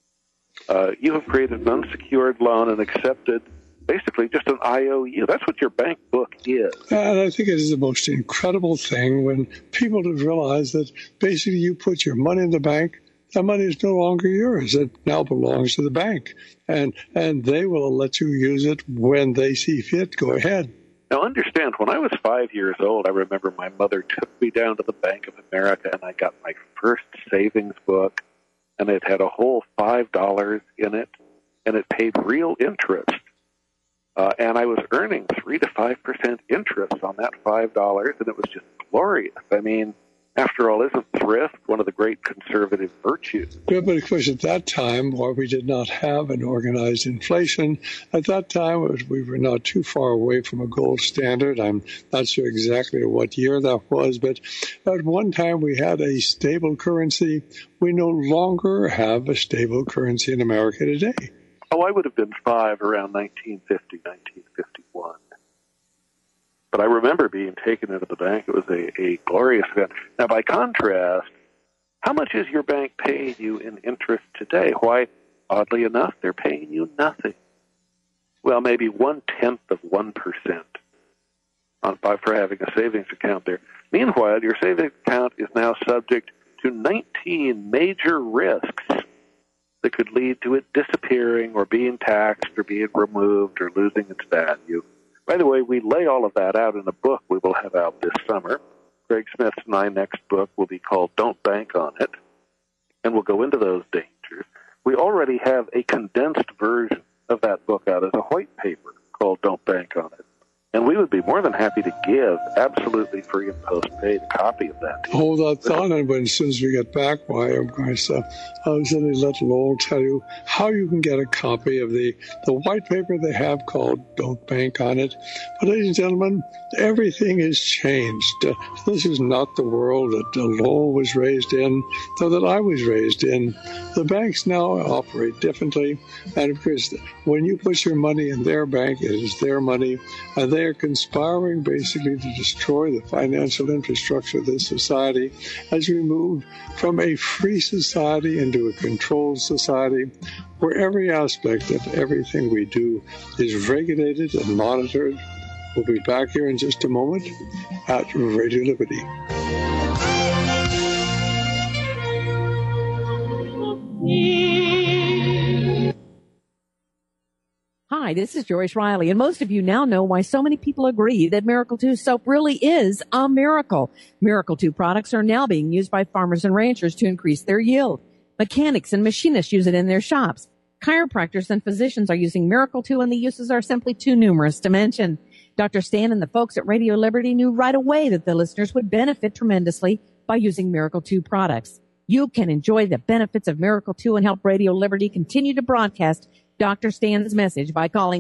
You have created an unsecured loan and accepted basically just an IOU. That's what your bank book is. And I think it is the most incredible thing when people have realized that basically you put your money in the bank, that money is no longer yours. It now belongs to the bank. And they will let you use it when they see fit. Go ahead. Now, understand, when I was 5 years old, I remember my mother took me down to the Bank of America, and I got my first savings book, and it had a whole $5 in it, and it paid real interest. And I was earning 3 to 5% interest on that $5, and it was just glorious. I mean, after all, isn't thrift one of the great conservative virtues? Yeah, but of course, at that time, while we did not have an organized inflation, at that time we were not too far away from a gold standard. I'm not sure exactly what year that was, but at one time we had a stable currency. We no longer have a stable currency in America today. Oh, I would have been 5 around 1950, 1951. But I remember being taken into the bank. It was a glorious event. Now, by contrast, how much is your bank paying you in interest today? Why, oddly enough, they're paying you nothing. Well, maybe 1/10 of 1%. for having a savings account there. Meanwhile, your savings account is now subject to 19 major risks that could lead to it disappearing or being taxed or being removed or losing its value. By the way, we lay all of that out in a book we will have out this summer. Greg Smith's next book will be called Don't Bank on It, and we'll go into those dangers. We already have a condensed version of that book out as a white paper called Don't Bank on It. And we would be more than happy to give absolutely free and postpaid a copy of that. Hold that thought, and as soon as we get back, I'm going to let Lowell tell you how you can get a copy of the white paper they have called Don't Bank on It. But ladies and gentlemen, everything has changed. This is not the world that Lowell was raised in, or that I was raised in. The banks now operate differently, and of course, when you put your money in their bank, it is their money, and they are conspiring basically to destroy the financial infrastructure of this society as we move from a free society into a controlled society where every aspect of everything we do is regulated and monitored. We'll be back here in just a moment at Radio Liberty. Hi, this is Joyce Riley, and most of you now know why so many people agree that Miracle 2 soap really is a miracle. Miracle 2 products are now being used by farmers and ranchers to increase their yield. Mechanics and machinists use it in their shops. Chiropractors and physicians are using Miracle 2, and the uses are simply too numerous to mention. Dr. Stan and the folks at Radio Liberty knew right away that the listeners would benefit tremendously by using Miracle 2 products. You can enjoy the benefits of Miracle 2 and help Radio Liberty continue to broadcast Dr. Stan's message by calling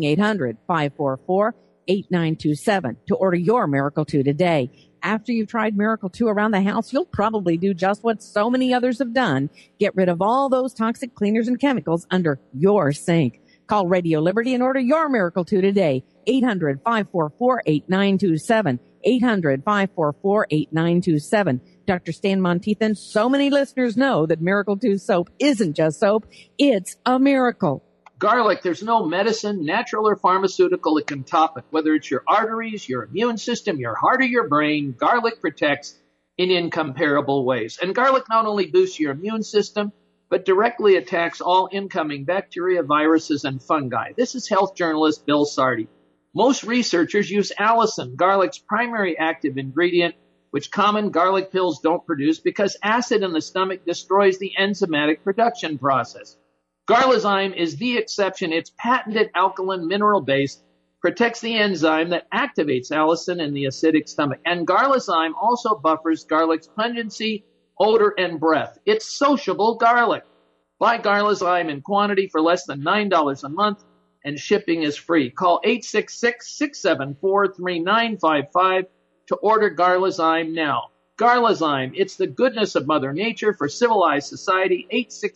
800-544-8927 to order your Miracle 2 today. After you've tried Miracle 2 around the house, you'll probably do just what so many others have done. Get rid of all those toxic cleaners and chemicals under your sink. Call Radio Liberty and order your Miracle 2 today. 800-544-8927. 800-544-8927. Dr. Stan Monteith and so many listeners know that Miracle 2 soap isn't just soap. It's a miracle. Garlic, there's no medicine, natural or pharmaceutical that can top it. Whether it's your arteries, your immune system, your heart or your brain, garlic protects in incomparable ways. And garlic not only boosts your immune system, but directly attacks all incoming bacteria, viruses, and fungi. This is health journalist Bill Sardi. Most researchers use allicin, garlic's primary active ingredient, which common garlic pills don't produce because acid in the stomach destroys the enzymatic production process. Garlazyme is the exception. Its patented alkaline mineral base protects the enzyme that activates allicin in the acidic stomach. And Garlazyme also buffers garlic's pungency, odor, and breath. It's sociable garlic. Buy Garlazyme in quantity for less than $9 a month, and shipping is free. Call 866-674-3955 to order Garlazyme now. Garlazyme, it's the goodness of Mother Nature for civilized society.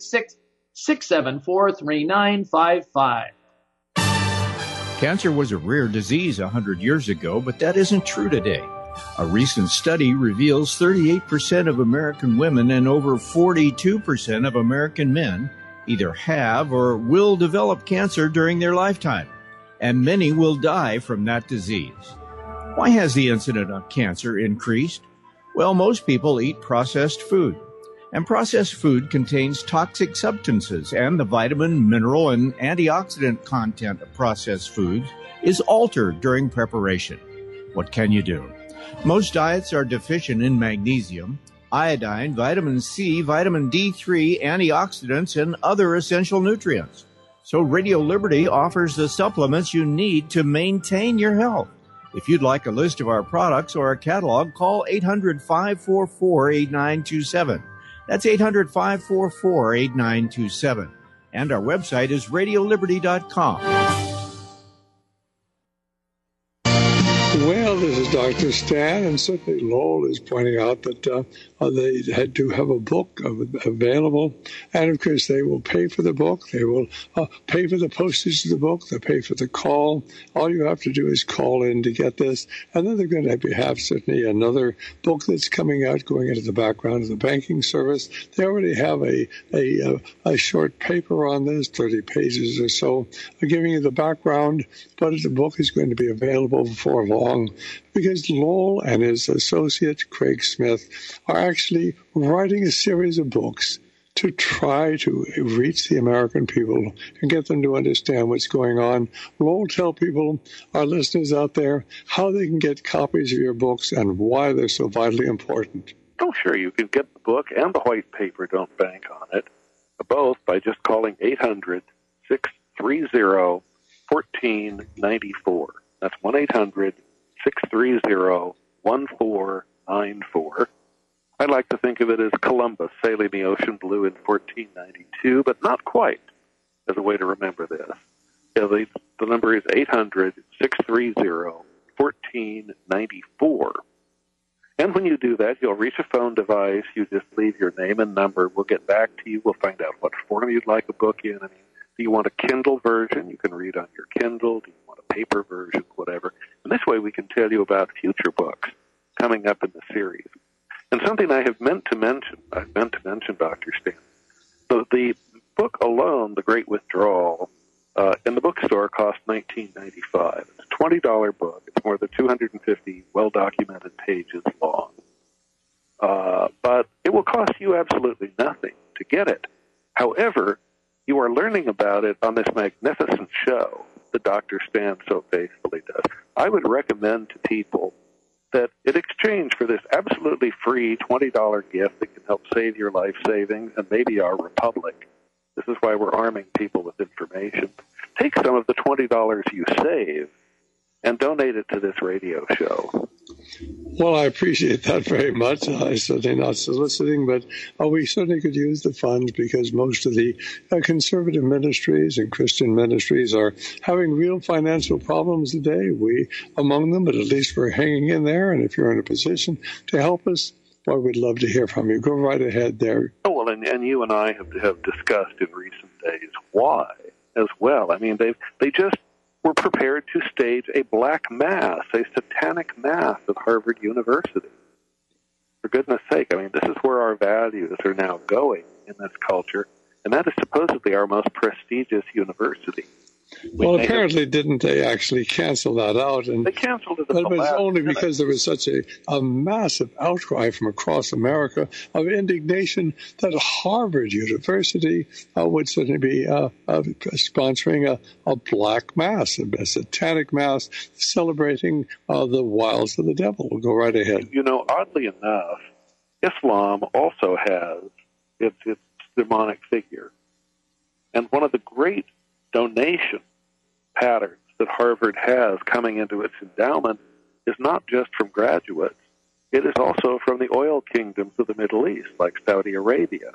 866-674-3955. Cancer was a rare disease 100 years ago, but that isn't true today. A recent study reveals 38% of American women and over 42% of American men either have or will develop cancer during their lifetime, and many will die from that disease. Why has the incidence of cancer increased? Well, most people eat processed food. And processed food contains toxic substances, and the vitamin, mineral, and antioxidant content of processed foods is altered during preparation. What can you do? Most diets are deficient in magnesium, iodine, vitamin C, vitamin D3, antioxidants, and other essential nutrients. So Radio Liberty offers the supplements you need to maintain your health. If you'd like a list of our products or a catalog, call 800-544-8927. That's 800-544-8927. And our website is radioliberty.com. Well, this is Dr. Stan, and certainly Lowell is pointing out that they had to have a book available, and of course they will pay for the book, they will pay for the postage of the book, they'll pay for the call. All you have to do is call in to get this, and then they're going to have certainly another book that's coming out, going into the background of the banking service. They already have a short paper on this, 30 pages or so, giving you the background, but the book is going to be available before long. because Lowell and his associate, Craig Smith, are actually writing a series of books to try to reach the American people and get them to understand what's going on. Lowell, tell people, our listeners out there, how they can get copies of your books and why they're so vitally important. Oh, sure. You can get the book and the white paper, Don't Bank on It, both by just calling 800-630-1494. That's 1-800-630-1494. I like to think of it as Columbus sailing the ocean blue in 1492, but not quite as a way to remember this. Yeah, the number is 800-630-1494. And when you do that, you'll reach a phone device. You just leave your name and number. We'll get back to you. We'll find out what form you'd like a book in. I mean, do you want a Kindle version? You can read on your Kindle. Do you want a paper version? Whatever. And this way we can tell you about future books coming up in the series. And something I meant to mention, Dr. Stan. So the book alone, The Great Withdrawal, in the bookstore costs $19.95. It's a $20 book. It's more than 250 well-documented pages long. But it will cost you absolutely nothing to get it. However, you are learning about it on this magnificent show that Dr. Stan so faithfully does. I would recommend to people that in exchange for this absolutely free $20 gift that can help save your life savings and maybe our republic, this is why we're arming people with information, take some of the $20 you save and donate it to this radio show. Well, I appreciate that very much. I'm certainly not soliciting, but we certainly could use the funds because most of the conservative ministries and Christian ministries are having real financial problems today. We among them, but at least we're hanging in there. And if you're in a position to help us, well, we'd love to hear from you. Go right ahead there. Oh, well, and you and I have discussed in recent days why as well. I mean, they just were prepared to stage a black mass, a satanic mass at Harvard University. For goodness sake, I mean, this is where our values are now going in this culture, and that is supposedly our most prestigious university. Well, apparently didn't they actually cancel that out? And they canceled it. But it was only because there was such a massive outcry from across America of indignation that Harvard University would certainly be sponsoring a black mass, a satanic mass celebrating the wiles of the devil. We'll go right ahead. You know, oddly enough, Islam also has its demonic figure. And one of the great donation patterns that Harvard has coming into its endowment is not just from graduates. It is also from the oil kingdoms of the Middle East, like Saudi Arabia.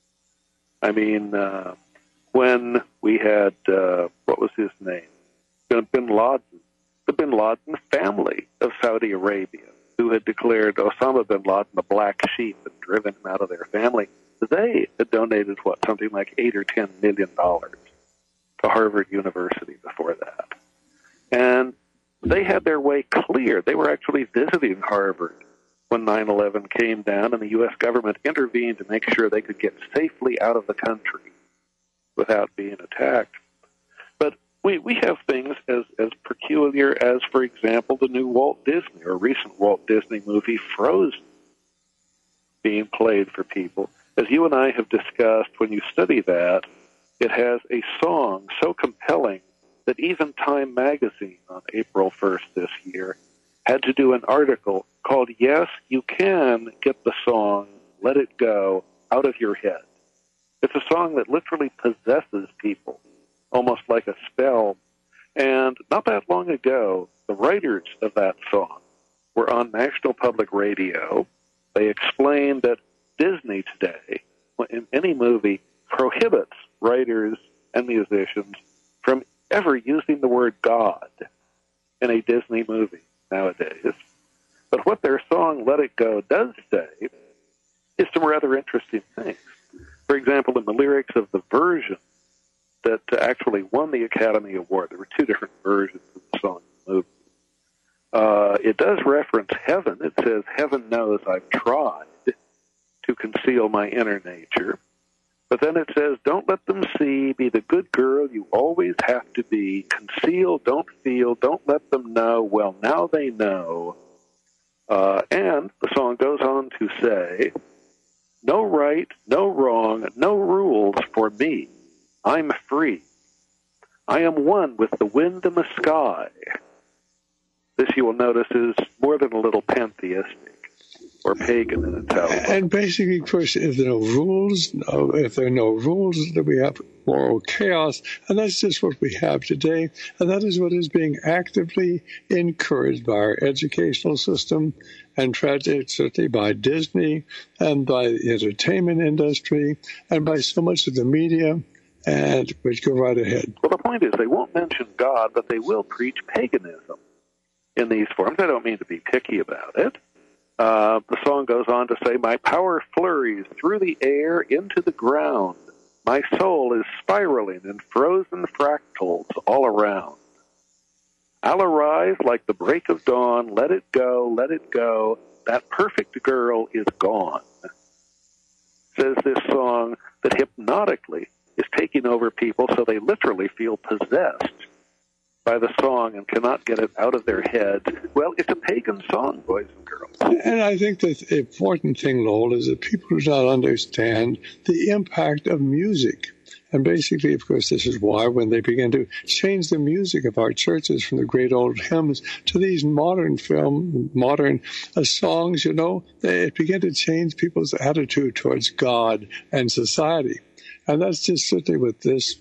I mean, when we had, what was his name? Bin Laden, the Bin Laden family of Saudi Arabia, who had declared Osama bin Laden a black sheep and driven him out of their family, they had donated, something like $8 or $10 million to Harvard University before that. And they had their way clear. They were actually visiting Harvard when 9/11 came down, and the U.S. government intervened to make sure they could get safely out of the country without being attacked. But we have things as peculiar as, for example, the new Walt Disney or recent Walt Disney movie Frozen being played for people. As you and I have discussed, when you study that, it has a song so compelling that even Time magazine on April 1st this year had to do an article called Yes, You Can Get the Song Let It Go Out of Your Head. It's a song that literally possesses people, almost like a spell. And not that long ago, the writers of that song were on National Public Radio. They explained that Disney today, in any movie, prohibits writers and musicians from ever using the word God in a Disney movie nowadays. But what their song Let It Go does say is some rather interesting things. For example, in the lyrics of the version that actually won the Academy Award, there were two different versions of the song in the movie. It does reference heaven. It says, "Heaven knows I've tried to conceal my inner nature. But then it says, don't let them see, be the good girl you always have to be. Conceal, don't feel, don't let them know. Well, now they know. And the song goes on to say, no right, no wrong, no rules for me. I'm free. I am one with the wind and the sky. This, you will notice, is more than a little pantheistic or pagan in itself. And basically, of course, if there are no rules, then we have moral chaos, and that's just what we have today, and that is what is being actively encouraged by our educational system, and certainly by Disney, and by the entertainment industry, and by so much of the media, and which go right ahead. Well, the point is, they won't mention God, but they will preach paganism in these forms. I don't mean to be picky about it. The song goes on to say, my power flurries through the air into the ground. My soul is spiraling in frozen fractals all around. I'll arise like the break of dawn. Let it go, let it go. That perfect girl is gone. Says this song that hypnotically is taking over people so they literally feel possessed by the song and cannot get it out of their head. Well, it's a pagan song, boys and girls. And I think that the important thing, Lowell, is that people do not understand the impact of music. And basically, of course, this is why when they begin to change the music of our churches from the great old hymns to these modern songs, it began to change people's attitude towards God and society. And that's just certainly what this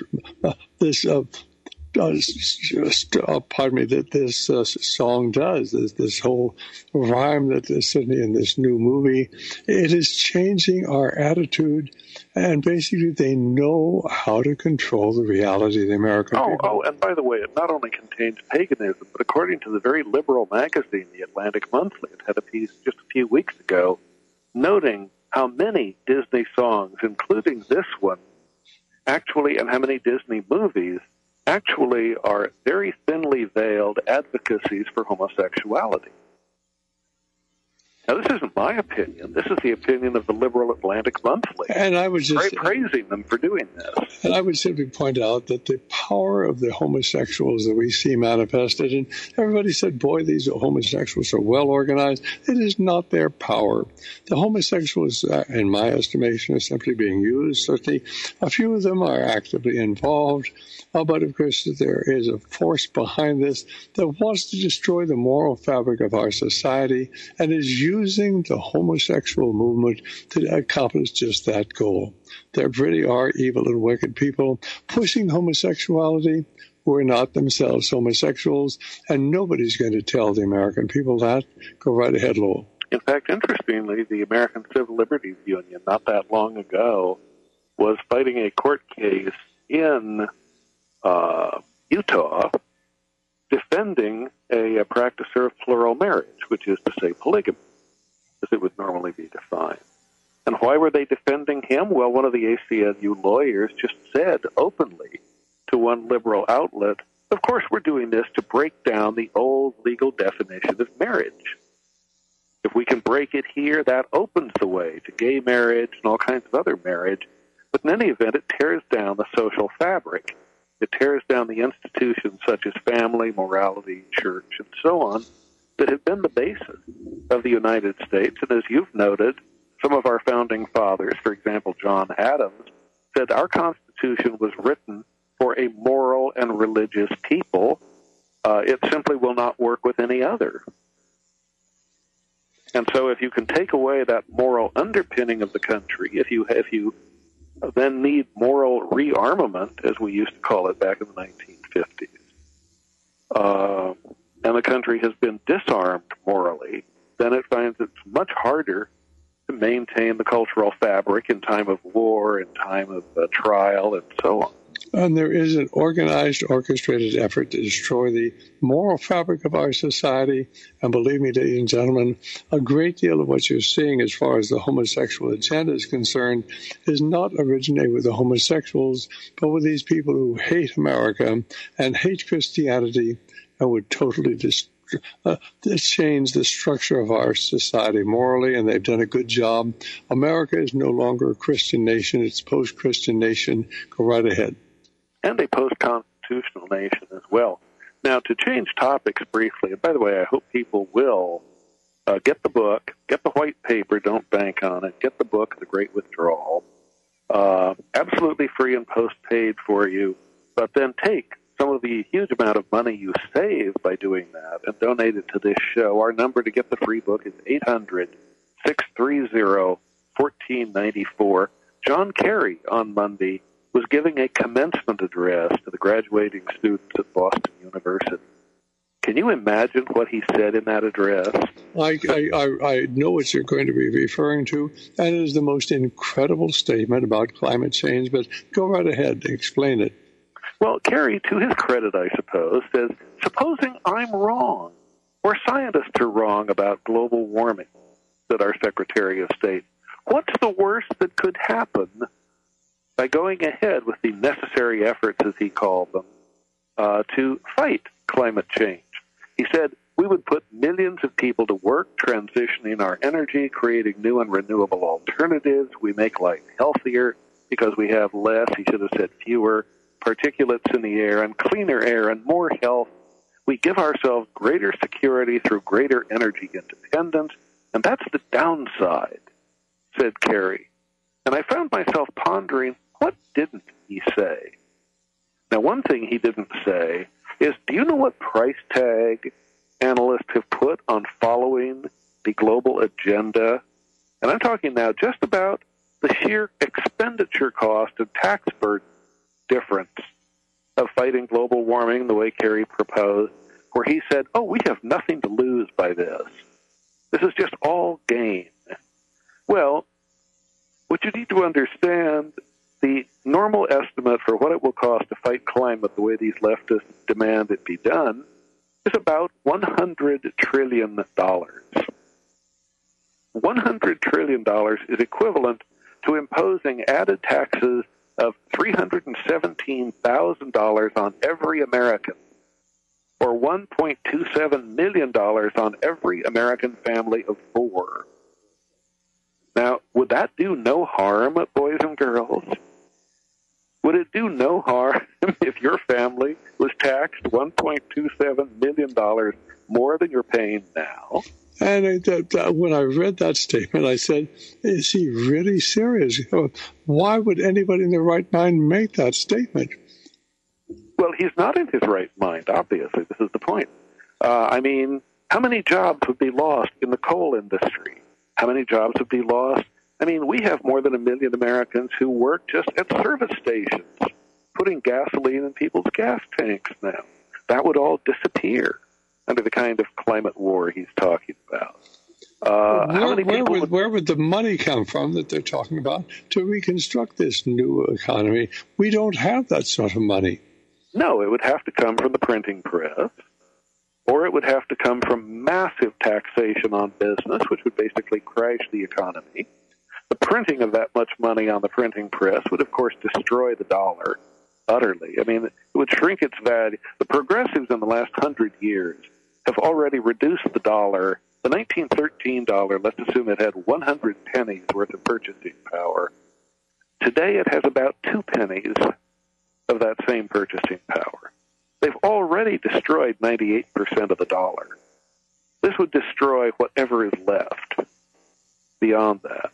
song does, this whole rhyme that is certainly in this new movie. It is changing our attitude, and basically they know how to control the reality of the American people. Oh, and by the way, it not only contains paganism, but according to the very liberal magazine, The Atlantic Monthly, it had a piece just a few weeks ago noting how many Disney songs, including this one, actually, and how many Disney movies actually are very thinly veiled advocacies for homosexuality. Now, this isn't my opinion. This is the opinion of the liberal Atlantic Monthly. And I was just praising them for doing this. And I would simply point out that the power of the homosexuals that we see manifested, and everybody said, boy, these homosexuals are well organized. It is not their power. The homosexuals, in my estimation, are simply being used. Certainly, a few of them are actively involved. But, of course, there is a force behind this that wants to destroy the moral fabric of our society and is using the homosexual movement to accomplish just that goal. There really are evil and wicked people pushing homosexuality who are not themselves homosexuals, and nobody's going to tell the American people that. Go right ahead, Lowell. In fact, interestingly, the American Civil Liberties Union, not that long ago, was fighting a court case in Utah, defending a practicer of plural marriage, which is to say polygamy, as it would normally be defined. And why were they defending him? Well, one of the ACLU lawyers just said openly to one liberal outlet, of course we're doing this to break down the old legal definition of marriage. If we can break it here, that opens the way to gay marriage and all kinds of other marriage. But in any event, it tears down the social fabric. It tears down the institutions such as family, morality, church, and so on that have been the basis of the United States. And as you've noted, some of our founding fathers, for example, John Adams, said our Constitution was written for a moral and religious people. It simply will not work with any other. And so if you can take away that moral underpinning of the country, if you then need moral rearmament, as we used to call it back in the 1950s, and the country has been disarmed morally, then it finds it's much harder to maintain the cultural fabric in time of war, in time of trial, and so on. And there is an organized, orchestrated effort to destroy the moral fabric of our society. And believe me, ladies and gentlemen, a great deal of what you're seeing as far as the homosexual agenda is concerned is not originated with the homosexuals, but with these people who hate America and hate Christianity and would totally changed the structure of our society morally, and they've done a good job. America is no longer a Christian nation. It's a post-Christian nation. Go right ahead. And a post-constitutional nation as well. Now, to change topics briefly, and by the way, I hope people will get the book, get the white paper, don't bank on it, get the book, The Great Withdrawal, absolutely free and post-paid for you, but then take some of the huge amount of money you save by doing that and donate it to this show. Our number to get the free book is 800-630-1494. John Kerry on Monday was giving a commencement address to the graduating students at Boston University. Can you imagine what he said in that address? I know what you're going to be referring to, and it is the most incredible statement about climate change, but go right ahead and explain it. Well, Kerry, to his credit, I suppose, says, supposing I'm wrong, or scientists are wrong about global warming, said our Secretary of State, what's the worst that could happen by going ahead with the necessary efforts, as he called them, to fight climate change? He said, we would put millions of people to work transitioning our energy, creating new and renewable alternatives. We make life healthier because we have less, he should have said fewer, particulates in the air and cleaner air and more health. We give ourselves greater security through greater energy independence, and that's the downside, said Kerry. And I found myself pondering, what didn't he say? Now, one thing he didn't say is, do you know what price tag analysts have put on following the global agenda? And I'm talking now just about the sheer expenditure cost and tax burden difference of fighting global warming the way Kerry proposed, where he said, oh, we have nothing to lose by this. This is just all gain. Well, what you need to understand, the normal estimate for what it will cost to fight climate the way these leftists demand it be done is about $100 trillion. $100 trillion is equivalent to imposing added taxes of $317,000 on every American, or $1.27 million on every American family of 4. Now, would that do no harm, boys and girls? Would it do no harm if your family was taxed $1.27 million more than you're paying now? And when I read that statement, I said, is he really serious? Why would anybody in their right mind make that statement? Well, he's not in his right mind, obviously. This is the point. I mean, how many jobs would be lost in the coal industry? How many jobs would be lost? I mean, we have more than 1 million Americans who work just at service stations, putting gasoline in people's gas tanks now. That would all disappear under the kind of climate war he's talking about. Where would the money come from that they're talking about to reconstruct this new economy? We don't have that sort of money. No, it would have to come from the printing press, or it would have to come from massive taxation on business, which would basically crash the economy. The printing of that much money on the printing press would, of course, destroy the dollar utterly. I mean, it would shrink its value. The progressives in the last 100 years have already reduced the dollar. The 1913 dollar, let's assume it had 100 pennies worth of purchasing power. Today it has about 2 pennies of that same purchasing power. They've already destroyed 98% of the dollar. This would destroy whatever is left beyond that.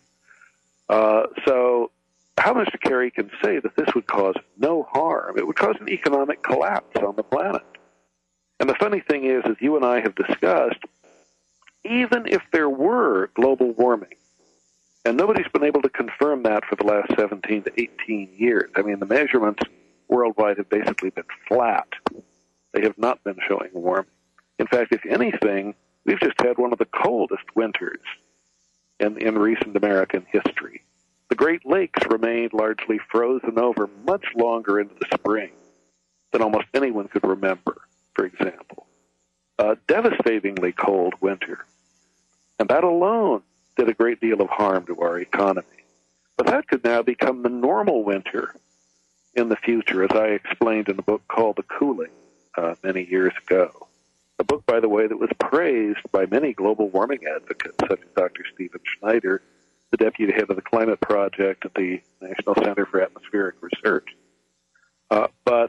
So how Mr. Kerry can say that this would cause no harm, it would cause an economic collapse on the planet. And the funny thing is, as you and I have discussed, even if there were global warming, and nobody's been able to confirm that for the last 17 to 18 years. I mean, the measurements worldwide have basically been flat. They have not been showing warming. In fact, if anything, we've just had one of the coldest winters in recent American history. The Great Lakes remained largely frozen over much longer into the spring than almost anyone could remember, for example. A devastatingly cold winter. And that alone did a great deal of harm to our economy. But that could now become the normal winter in the future, as I explained in a book called The Cooling many years ago. A book, by the way, that was praised by many global warming advocates, such as Dr. Stephen Schneider, the deputy head of the Climate Project at the National Center for Atmospheric Research. But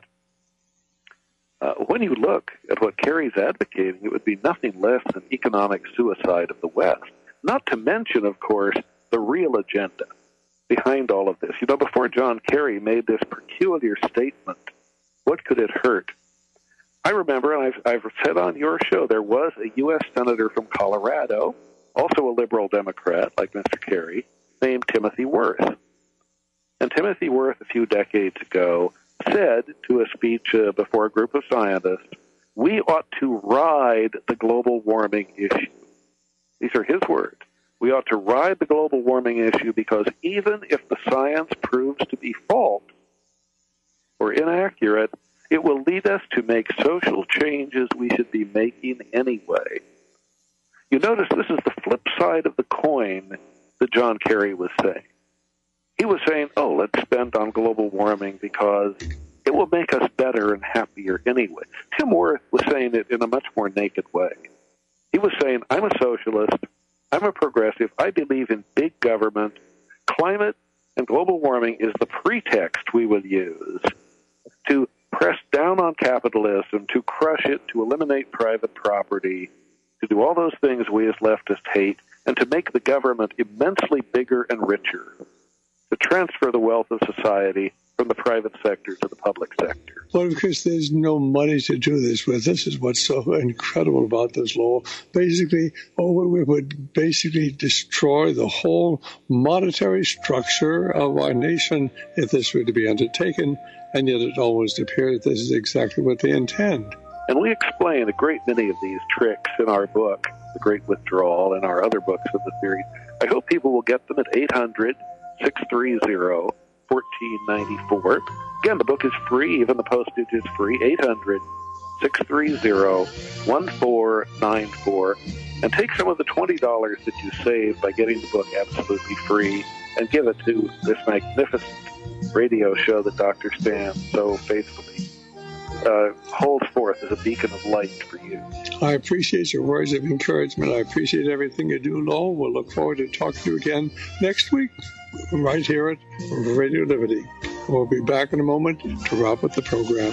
when you look at what Kerry's advocating, it would be nothing less than economic suicide of the West. Not to mention, of course, the real agenda behind all of this. You know, before John Kerry made this peculiar statement, what could it hurt? I remember, and I've said on your show, there was a U.S. Senator from Colorado, also a liberal Democrat like Mr. Kerry, named Timothy Worth. And Timothy Worth, a few decades ago, said to a speech before a group of scientists, we ought to ride the global warming issue. These are his words. We ought to ride the global warming issue because even if the science proves to be false or inaccurate, it will lead us to make social changes we should be making anyway. You notice this is the flip side of the coin that John Kerry was saying. He was saying, oh, let's spend on global warming because it will make us better and happier anyway. Tim Worth was saying it in a much more naked way. He was saying, I'm a socialist, I'm a progressive, I believe in big government. Climate and global warming is the pretext we will use to press down on capitalism, to crush it, to eliminate private property, to do all those things we as leftists hate, and to make the government immensely bigger and richer, to transfer the wealth of society from the private sector to the public sector. Well, because there's no money to do this with. This is what's so incredible about this law. Basically, we would basically destroy the whole monetary structure of our nation if this were to be undertaken, and yet it almost appears this is exactly what they intend. And we explain a great many of these tricks in our book, The Great Withdrawal, and our other books of the series. I hope people will get them at 800-630-1494. Again, the book is free. Even the postage is free. 800-630-1494. And take some of the $20 that you save by getting the book absolutely free and give it to this magnificent radio show that Dr. Stan so faithfully holds forth as a beacon of light for you. I appreciate your words of encouragement. I appreciate everything you do, Lowell. We'll look forward to talking to you again next week, right here at Radio Liberty. We'll be back in a moment to wrap up the program.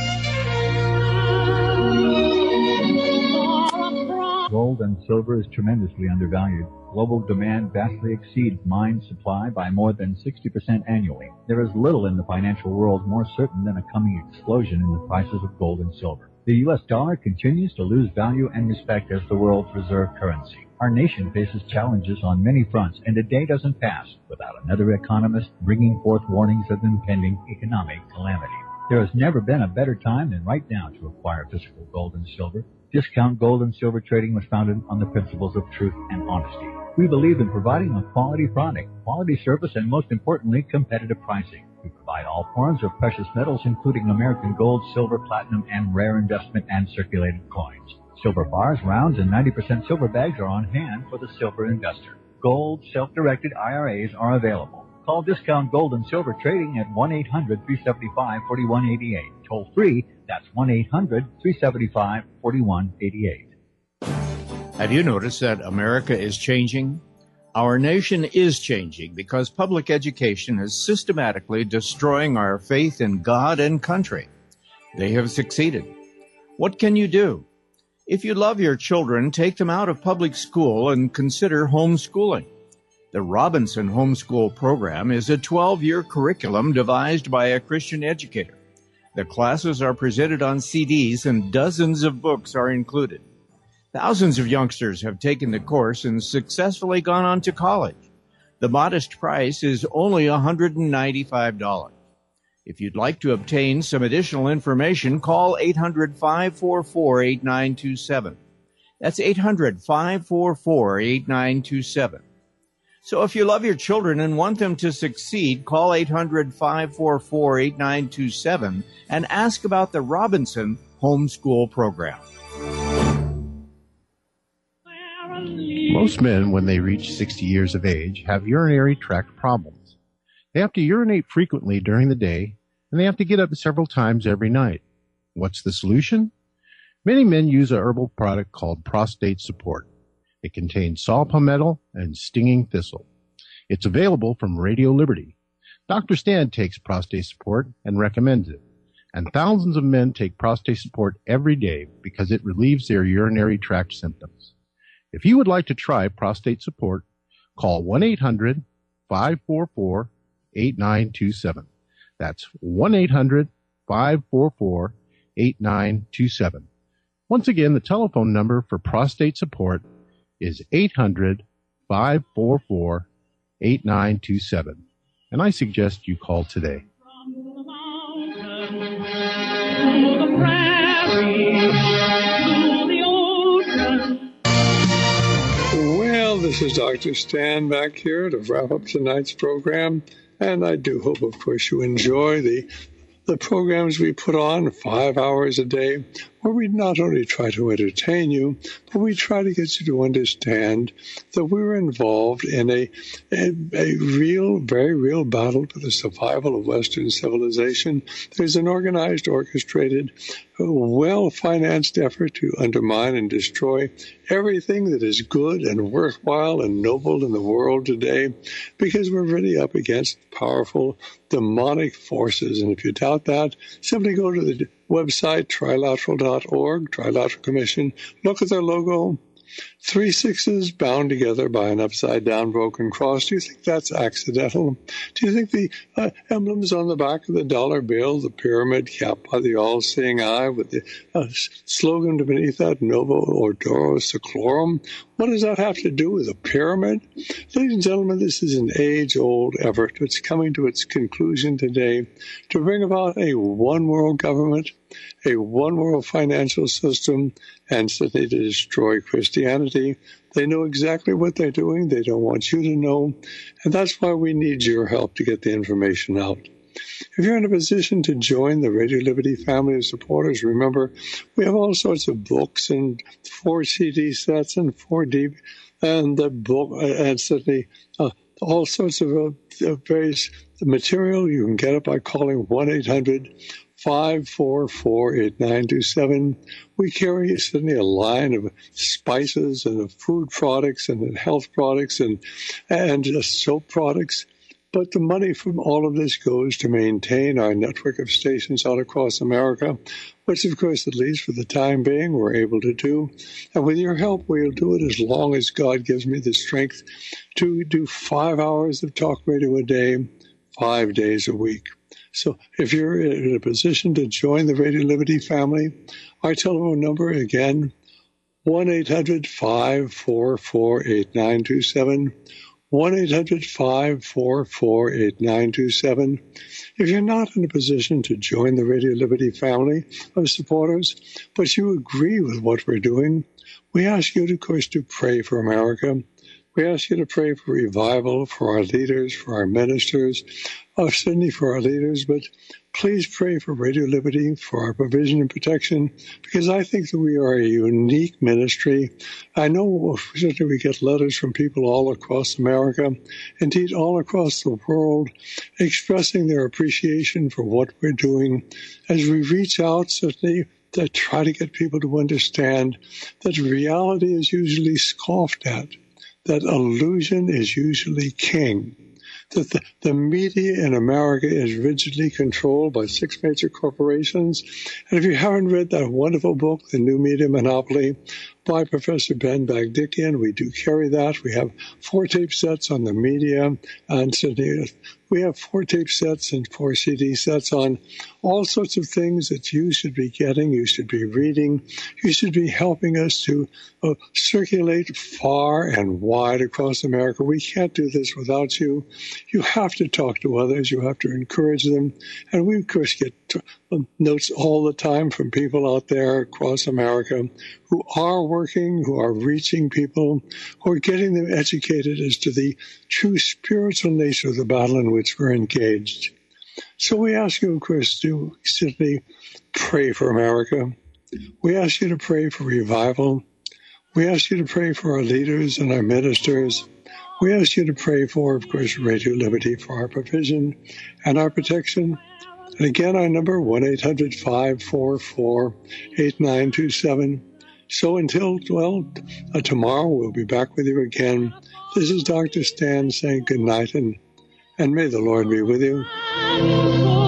Gold and silver is tremendously undervalued. Global demand vastly exceeds mine supply by more than 60% annually. There is little in the financial world more certain than a coming explosion in the prices of gold and silver. The U.S. dollar continues to lose value and respect as the world's reserve currency. Our nation faces challenges on many fronts, and a day doesn't pass without another economist bringing forth warnings of impending economic calamity. There has never been a better time than right now to acquire physical gold and silver. Discount Gold and Silver Trading was founded on the principles of truth and honesty. We believe in providing a quality product, quality service, and most importantly, competitive pricing. We provide all forms of precious metals, including American gold, silver, platinum, and rare investment and circulated coins. Silver bars, rounds, and 90% silver bags are on hand for the silver investor. Gold self-directed IRAs are available. Call Discount Gold and Silver Trading at 1-800-375-4188. Toll free, that's 1-800-375-4188. Have you noticed that America is changing? Our nation is changing because public education is systematically destroying our faith in God and country. They have succeeded. What can you do? If you love your children, take them out of public school and consider homeschooling. The Robinson Homeschool Program is a 12-year curriculum devised by a Christian educator. The classes are presented on CDs and dozens of books are included. Thousands of youngsters have taken the course and successfully gone on to college. The modest price is only $195. If you'd like to obtain some additional information, call 800-544-8927. That's 800-544-8927. So if you love your children and want them to succeed, call 800-544-8927 and ask about the Robinson Homeschool Program. Most men, when they reach 60 years of age, have urinary tract problems. They have to urinate frequently during the day, and they have to get up several times every night. What's the solution? Many men use a herbal product called Prostate Support. It contains saw palmetto and stinging thistle. It's available from Radio Liberty. Dr. Stan takes Prostate Support and recommends it. And thousands of men take Prostate Support every day because it relieves their urinary tract symptoms. If you would like to try Prostate Support, call 1-800-544-8927. That's 1-800-544-8927. Once again, the telephone number for Prostate Support is 800-544-8927. And I suggest you call today. Well, this is Dr. Stan back here to wrap up tonight's program. And I do hope, of course, you enjoy the programs we put on 5 hours a day, where we not only try to entertain you, but we try to get you to understand that we're involved in a real, very real battle for the survival of Western civilization. There's an organized, orchestrated, well-financed effort to undermine and destroy everything that is good and worthwhile and noble in the world today, because we're really up against powerful demonic forces. And if you doubt that, simply go to the website trilateral.org, Trilateral Commission. Look at their logo. 3 sixes bound together by an upside-down broken cross. Do you think that's accidental? Do you think the emblems on the back of the dollar bill, the pyramid capped by the all-seeing eye with the slogan beneath that, Novo Ordoro Seclorum, what does that have to do with a pyramid? Ladies and gentlemen, this is an age-old effort that's coming to its conclusion today to bring about a one-world government, a one-world financial system, and certainly to destroy Christianity. They know exactly what they're doing. They don't want you to know. And that's why we need your help to get the information out. If you're in a position to join the Radio Liberty family of supporters, remember, we have all sorts of books and 4 CD sets and 4 DVD, and the book, and certainly all sorts of various material. You can get it by calling 1-800-544-8927. We carry certainly a line of spices and of food products and of health products and soap products. But the money from all of this goes to maintain our network of stations all across America, which, of course, at least for the time being, we're able to do. And with your help, we'll do it as long as God gives me the strength to do 5 hours of talk radio a day, 5 days a week. So if you're in a position to join the Radio Liberty family, our telephone number, again, 1-800-544-8927, 1-800-544-8927. If you're not in a position to join the Radio Liberty family of supporters, but you agree with what we're doing, we ask you, of course, to pray for America. We ask you to pray for revival, for our leaders, for our ministers, certainly for our leaders, but please pray for Radio Liberty, for our provision and protection, because I think that we are a unique ministry. I know certainly we get letters from people all across America, indeed all across the world, expressing their appreciation for what we're doing as we reach out, certainly, to try to get people to understand that reality is usually scoffed at, that illusion is usually king, that the media in America is rigidly controlled by 6 major corporations. And if you haven't read that wonderful book, The New Media Monopoly, by Professor Ben Bagdikian, we do carry that. We have 4 tape sets on the media, and we have 4 tape sets and 4 CD sets on all sorts of things that you should be getting, you should be reading, you should be helping us to circulate far and wide across America. We can't do this without you. You have to talk to others. You have to encourage them. And we, of course, get notes all the time from people out there across America who are working, who are reaching people, who are getting them educated as to the true spiritual nature of the battle in which we're engaged. So we ask you, of course, to simply pray for America. We ask you to pray for revival. We ask you to pray for our leaders and our ministers. We ask you to pray for, of course, Radio Liberty, for our provision and our protection. And again, our number, 1-800-544-8927. So until, tomorrow, we'll be back with you again. This is Dr. Stan saying good night, and may the Lord be with you.